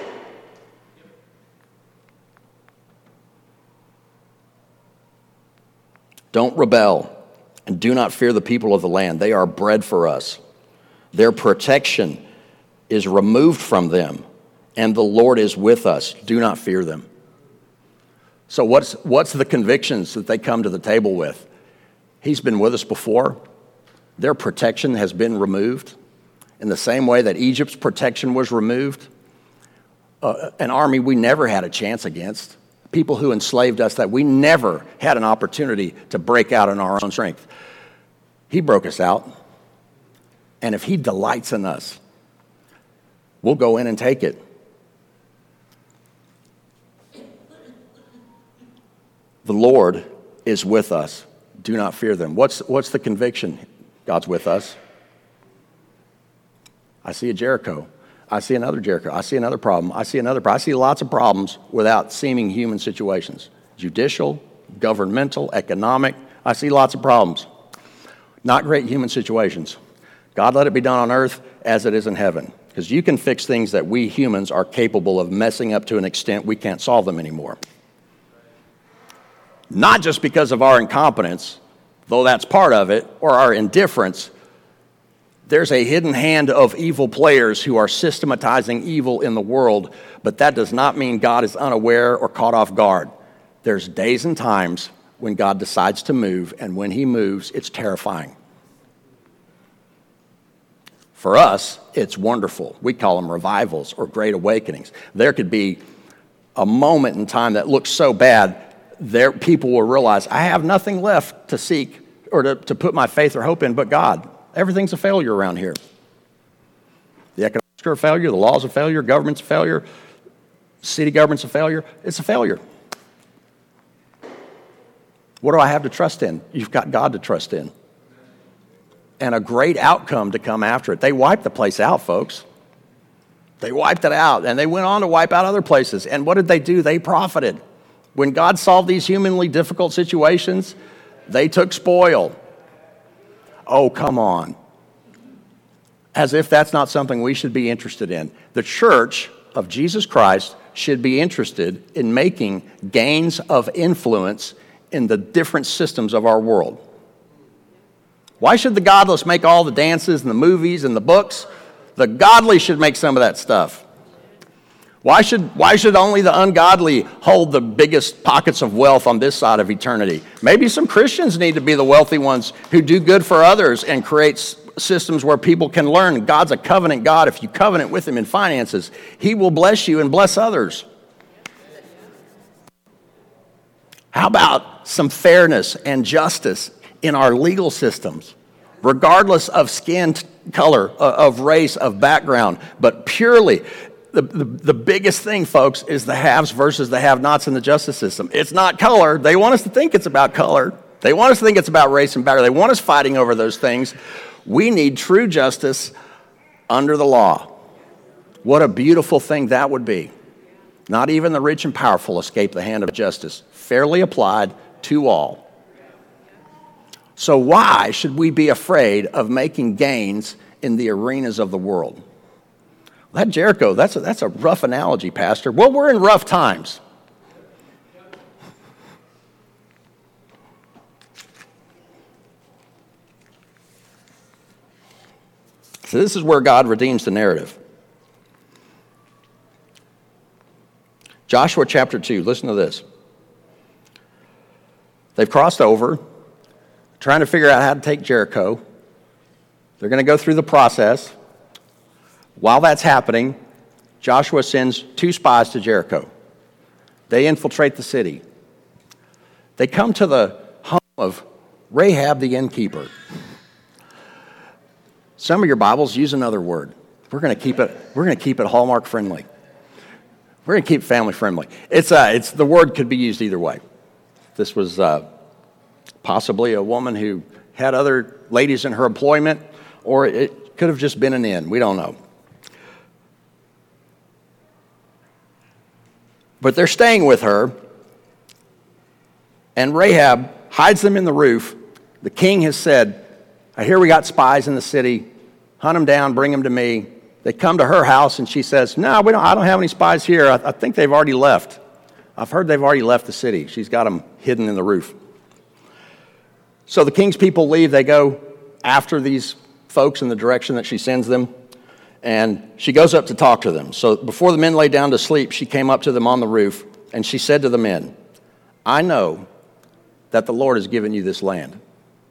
Speaker 1: Don't rebel, and do not fear the people of the land. They are bread for us. Their protection is removed from them, and the Lord is with us. Do not fear them. So what's, what's the convictions that they come to the table with? He's been with us before. Their protection has been removed in the same way that Egypt's protection was removed. Uh, an army we never had a chance against. People who enslaved us that we never had an opportunity to break out in our own strength. He broke us out. And if he delights in us, we'll go in and take it. The Lord is with us. Do not fear them. What's, what's the conviction? God's with us. I see a Jericho. I see another Jericho. I see another problem. I see another problem. I see lots of problems without seeming human situations. Judicial, governmental, economic. I see lots of problems. Not great human situations. God, let it be done on earth as it is in heaven. Because you can fix things that we humans are capable of messing up to an extent we can't solve them anymore. Not just because of our incompetence, though that's part of it, or our indifference. There's a hidden hand of evil players who are systematizing evil in the world, but that does not mean God is unaware or caught off guard. There's days and times when God decides to move, and when he moves, it's terrifying. For us, it's wonderful. We call them revivals or great awakenings. There could be a moment in time that looks so bad, there people will realize, I have nothing left to seek or to, to put my faith or hope in but God. Everything's a failure around here. The economics are a failure, the laws are a failure, government's a failure, city government's a failure. It's a failure. What do I have to trust in? You've got God to trust in. And a great outcome to come after it. They wiped the place out, folks. They wiped it out, and they went on to wipe out other places. And what did they do? They profited. When God solved these humanly difficult situations, they took spoil. Oh, come on. as if that's not something we should be interested in. The church of Jesus Christ should be interested in making gains of influence in the different systems of our world. Why should the godless make all the dances and the movies and the books? The godly should make some of that stuff. Why should, why should only the ungodly hold the biggest pockets of wealth on this side of eternity? Maybe some Christians need to be the wealthy ones who do good for others and create systems where people can learn. God's a covenant God. If you covenant with him in finances, he will bless you and bless others. How about some fairness and justice in our legal systems, regardless of skin color, of race, of background, but purely The, the, the biggest thing, folks, is the haves versus the have-nots in the justice system. It's not color. They want us to think it's about color. They want us to think it's about race and background. They want us fighting over those things. We need true justice under the law. What a beautiful thing that would be. Not even the rich and powerful escape the hand of justice, fairly applied to all. So why should we be afraid of making gains in the arenas of the world? That Jericho, that's a, that's a rough analogy, Pastor. Well, we're in rough times. So this is where God redeems the narrative. Joshua chapter two, listen to this. They've crossed over, trying to figure out how to take Jericho. They're going to go through the process. While that's happening, Joshua sends two spies to Jericho. They infiltrate the city. They come to the home of Rahab the innkeeper. Some of your Bibles use another word. We're going to keep it. We're going to keep it Hallmark friendly. We're going to keep it family friendly. It's uh, it's the word could be used either way. This was uh, possibly a woman who had other ladies in her employment, or it could have just been an inn. We don't know. But they're staying with her, and Rahab hides them in the roof. The king has said, I hear we got spies in the city. Hunt them down, bring them to me. They come to her house, and she says, no, we don't, I don't have any spies here. I, I think they've already left. I've heard they've already left the city. She's got them hidden in the roof. So the king's people leave. They go after these folks in the direction that she sends them. And she goes up to talk to them. So before the men lay down to sleep, she came up to them on the roof, and she said to the men, I know that the Lord has given you this land.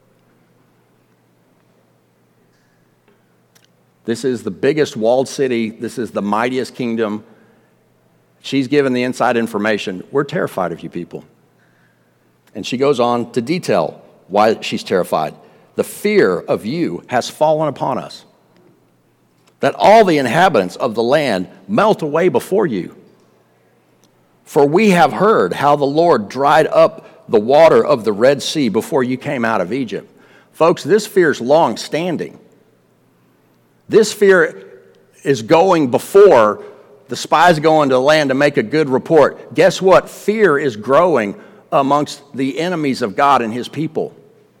Speaker 1: This is the biggest walled city. This is the mightiest kingdom. She's given the inside information. We're terrified of you people. And she goes on to detail why she's terrified. The fear of you has fallen upon us, that all the inhabitants of the land melt away before you. For we have heard how the Lord dried up the water of the Red Sea before you came out of Egypt. Folks, this fear is long-standing. This fear is going before the spies go into the land to make a good report. Guess what? Fear is growing amongst the enemies of God and his people.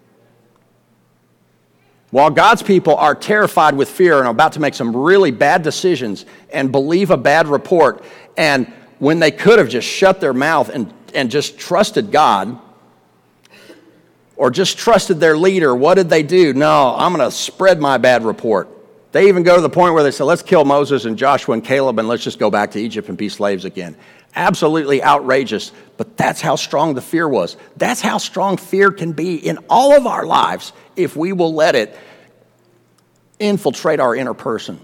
Speaker 1: While God's people are terrified with fear and are about to make some really bad decisions and believe a bad report, and when they could have just shut their mouth and, and just trusted God or just trusted their leader, what did they do? No, I'm going to spread my bad report. They even go to the point where they say, let's kill Moses and Joshua and Caleb and let's just go back to Egypt and be slaves again. Absolutely outrageous, but that's how strong the fear was. That's how strong fear can be in all of our lives if we will let it infiltrate our inner person.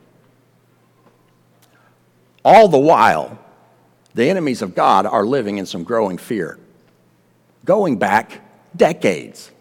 Speaker 1: All the while, the enemies of God are living in some growing fear, going back decades.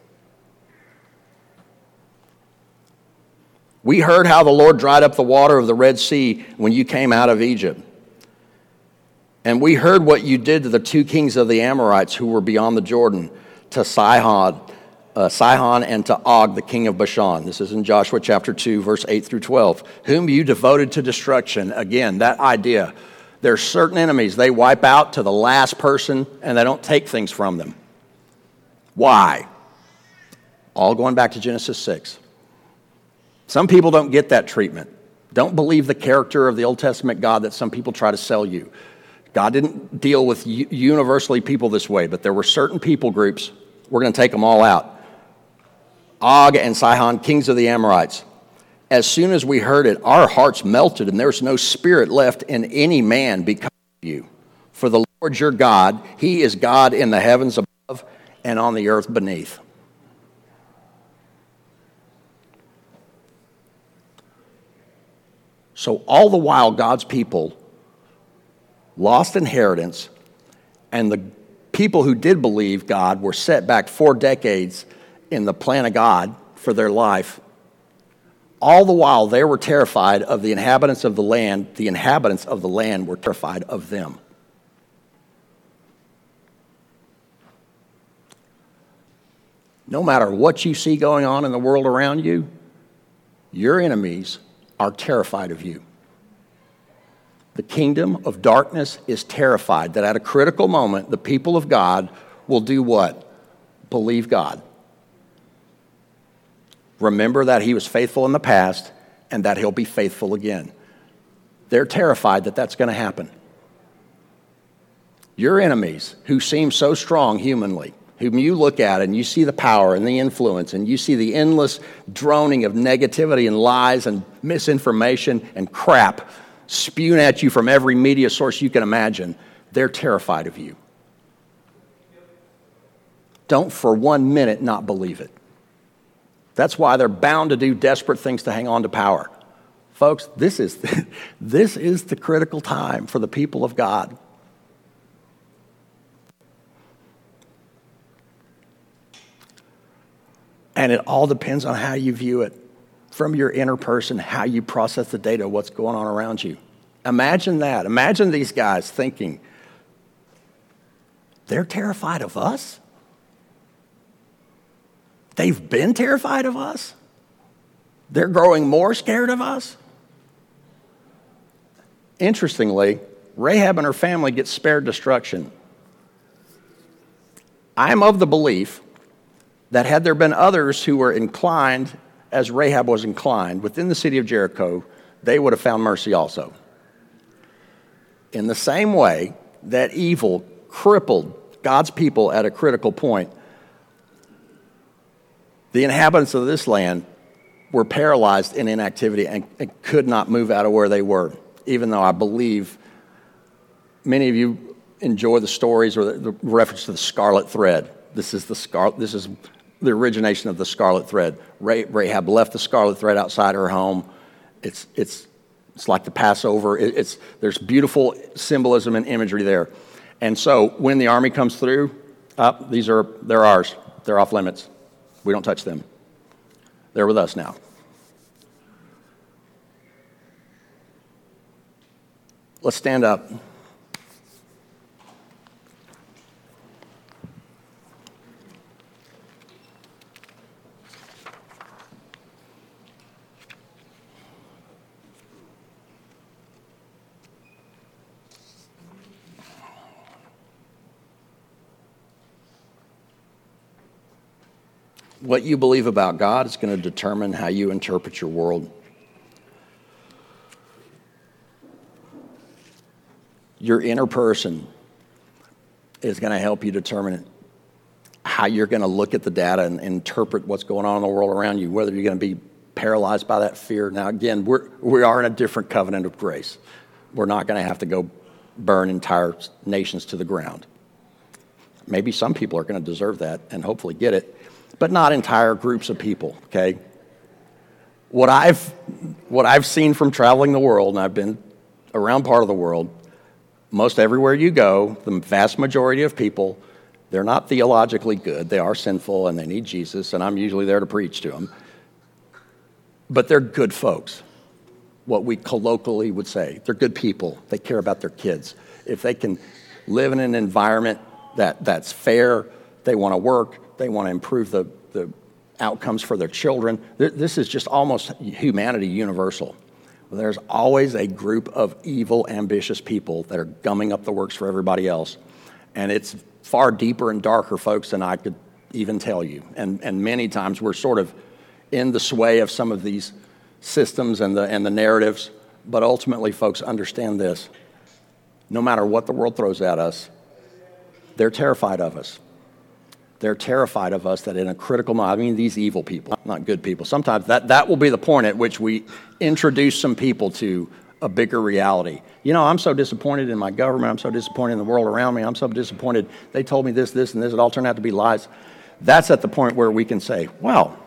Speaker 1: We heard how the Lord dried up the water of the Red Sea when you came out of Egypt. And we heard what you did to the two kings of the Amorites who were beyond the Jordan, to Sihon, uh, Sihon and to Og, the king of Bashan. This is in Joshua chapter two, verse eight through twelve. Whom you devoted to destruction. Again, that idea. There's certain enemies they wipe out to the last person and they don't take things from them. Why? All going back to Genesis six. Some people don't get that treatment. Don't believe the character of the Old Testament God that some people try to sell you. God didn't deal with universally people this way, but there were certain people groups, we're going to take them all out. Og and Sihon, kings of the Amorites. As soon as we heard it, our hearts melted, and there was no spirit left in any man because of you. For the Lord your God, he is God in the heavens above and on the earth beneath. So all the while, God's people lost inheritance, and the people who did believe God were set back four decades in the plan of God for their life. All the while, they were terrified of the inhabitants of the land. The inhabitants of the land were terrified of them. No matter what you see going on in the world around you, your enemies are terrified of you. The kingdom of darkness is terrified that at a critical moment, the people of God will do what? Believe God. Remember that he was faithful in the past and that he'll be faithful again. They're terrified that that's going to happen. Your enemies, who seem so strong humanly, whom you look at and you see the power and the influence and you see the endless droning of negativity and lies and misinformation and crap spewed at you from every media source you can imagine, they're terrified of you. Don't for one minute not believe it. That's why they're bound to do desperate things to hang on to power. Folks, this is, this is the critical time for the people of God. And it all depends on how you view it. From your inner person, how you process the data, what's going on around you. Imagine that. Imagine these guys thinking, they're terrified of us? They've been terrified of us? They're growing more scared of us? Interestingly, Rahab and her family get spared destruction. I'm of the belief that had there been others who were inclined, as Rahab was inclined, within the city of Jericho, they would have found mercy also. In the same way that evil crippled God's people at a critical point, the inhabitants of this land were paralyzed in inactivity and, and could not move out of where they were, even though I believe many of you enjoy the stories or the, the reference to the scarlet thread. This is the scar- This is the origination of the scarlet thread. Rahab left the scarlet thread outside her home. It's it's it's like the Passover. It, it's there's beautiful symbolism and imagery there. And so when the army comes through, uh, these are they're ours. They're off limits. We don't touch them. They're with us now. Let's stand up. What you believe about God is going to determine how you interpret your world. Your inner person is going to help you determine how you're going to look at the data and interpret what's going on in the world around you, whether you're going to be paralyzed by that fear. Now, again, we're, we are in a different covenant of grace. We're not going to have to go burn entire nations to the ground. Maybe some people are going to deserve that and hopefully get it, but not entire groups of people, okay? What I've, what I've seen from traveling the world, and I've been around part of the world, most everywhere you go, the vast majority of people, they're not theologically good. They are sinful and they need Jesus, and I'm usually there to preach to them. But they're good folks, what we colloquially would say. They're good people. They care about their kids. If they can live in an environment that, that's fair, they want to work, they want to improve the, the outcomes for their children. This is just almost humanity universal. There's always a group of evil, ambitious people that are gumming up the works for everybody else. And it's far deeper and darker, folks, than I could even tell you. And, and many times we're sort of in the sway of some of these systems and the, and the narratives. But ultimately, folks, understand this. No matter what the world throws at us, they're terrified of us. They're terrified of us that in a critical moment, I mean, these evil people, not good people. Sometimes that, that will be the point at which we introduce some people to a bigger reality. You know, I'm so disappointed in my government. I'm so disappointed in the world around me. I'm so disappointed. They told me this, this, and this. It all turned out to be lies. That's at the point where we can say, well,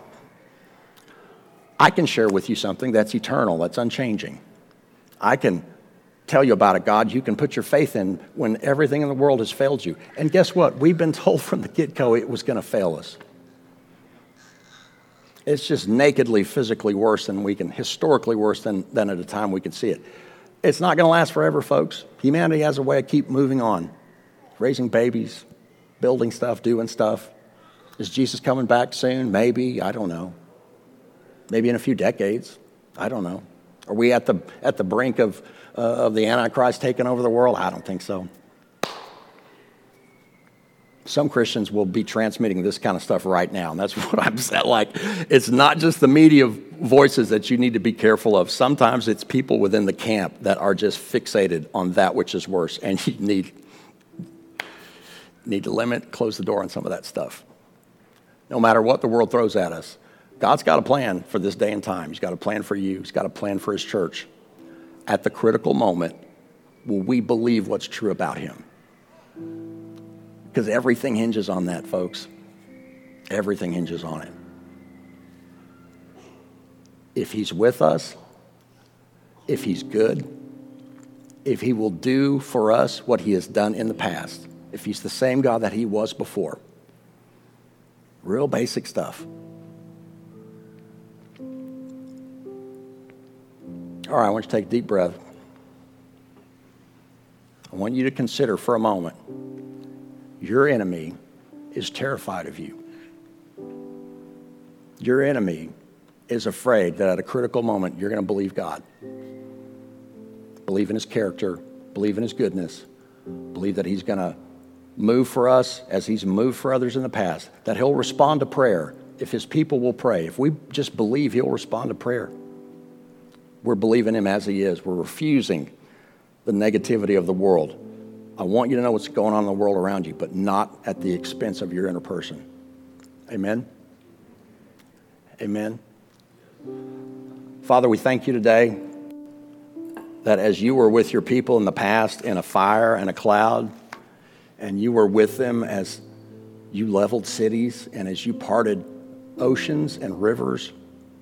Speaker 1: I can share with you something that's eternal, that's unchanging. I can tell you about a God you can put your faith in when everything in the world has failed you. And guess what? We've been told from the get-go it was going to fail us. It's just nakedly, physically worse than we can, historically worse than, than at a time we can see it. It's not going to last forever, folks. Humanity has a way of keep moving on, raising babies, building stuff, doing stuff. Is Jesus coming back soon? Maybe. I don't know. Maybe in a few decades. I don't know. Are we at the at the brink of uh, of the Antichrist taking over the world? I don't think so. Some Christians will be transmitting this kind of stuff right now, and that's what I'm saying. Like, it's not just the media voices that you need to be careful of. Sometimes it's people within the camp that are just fixated on that which is worse, and you need need to limit, close the door on some of that stuff. No matter what the world throws at us, God's got a plan for this day and time. He's got a plan for you. He's got a plan for his church. At the critical moment, will we believe what's true about him? Because everything hinges on that, folks. Everything hinges on it. If he's with us, if he's good, if he will do for us what he has done in the past, if he's the same God that he was before. Real basic stuff. All right, I want you to take a deep breath. I want you to consider for a moment, your enemy is terrified of you. Your enemy is afraid that at a critical moment, you're going to believe God. Believe in his character, believe in his goodness, believe that he's going to move for us as he's moved for others in the past, that he'll respond to prayer if his people will pray. If we just believe he'll respond to prayer. We're believing him as he is. We're refusing the negativity of the world. I want you to know what's going on in the world around you, but not at the expense of your inner person. Amen? Amen. Father, we thank you today that as you were with your people in the past in a fire and a cloud, and you were with them as you leveled cities and as you parted oceans and rivers,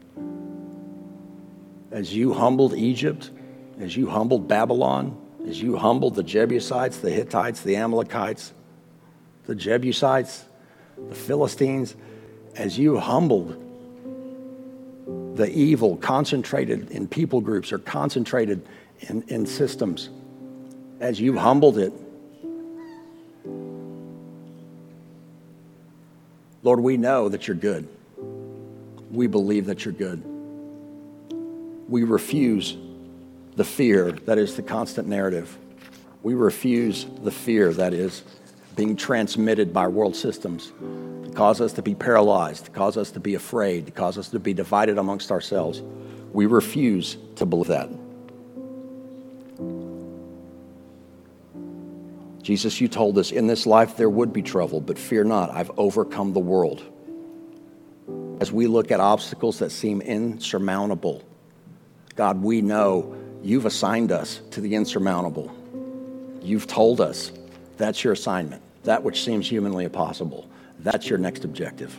Speaker 1: as you humbled Egypt, as you humbled Babylon, as you humbled the Jebusites, the Hittites, the Amalekites, the Jebusites, the Philistines, as you humbled the evil concentrated in people groups or concentrated in, in systems, as you humbled it, Lord, we know that you're good. We believe that you're good. We refuse the fear that is the constant narrative. We refuse the fear that is being transmitted by world systems to cause us to be paralyzed, to cause us to be afraid, to cause us to be divided amongst ourselves. We refuse to believe that. Jesus, you told us in this life there would be trouble, but fear not, I've overcome the world. As we look at obstacles that seem insurmountable, God, we know you've assigned us to the insurmountable. You've told us that's your assignment, that which seems humanly impossible. That's your next objective.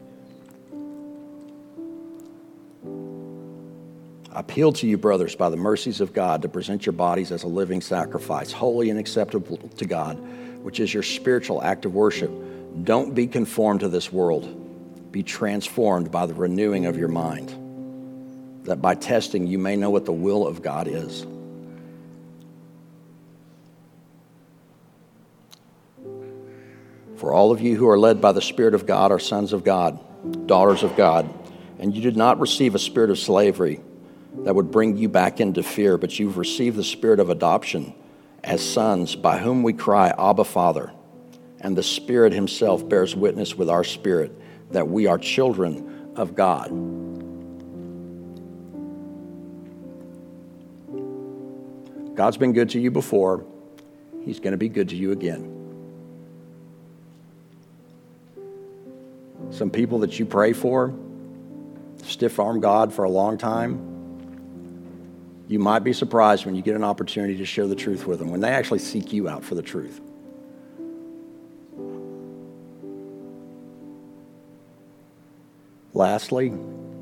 Speaker 1: I appeal to you, brothers, by the mercies of God, to present your bodies as a living sacrifice, holy and acceptable to God, which is your spiritual act of worship. Don't be conformed to this world. Be transformed by the renewing of your mind, that by testing you may know what the will of God is. For all of you who are led by the Spirit of God are sons of God, daughters of God, and you did not receive a spirit of slavery that would bring you back into fear, but you've received the spirit of adoption as sons, by whom we cry, Abba, Father. And the Spirit himself bears witness with our spirit that we are children of God. God's been good to you before. He's going to be good to you again. Some people that you pray for, stiff-arm God for a long time, you might be surprised when you get an opportunity to share the truth with them, when they actually seek you out for the truth. Lastly,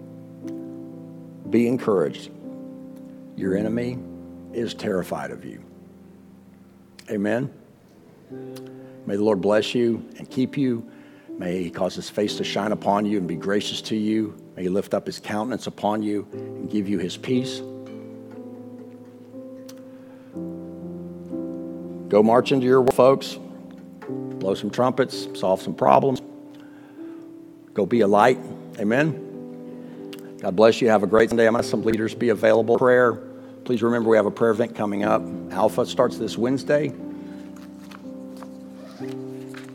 Speaker 1: be encouraged. Your enemy is terrified of you. Amen. May the Lord bless you and keep you. May he cause his face to shine upon you and be gracious to you. May he lift up his countenance upon you and give you his peace. Go march into your world, folks. Blow some trumpets, solve some problems. Go be a light. Amen. God bless you. Have a great Sunday. I'm going to have some leaders be available for prayer. Please remember we have a prayer event coming up. Alpha starts this Wednesday.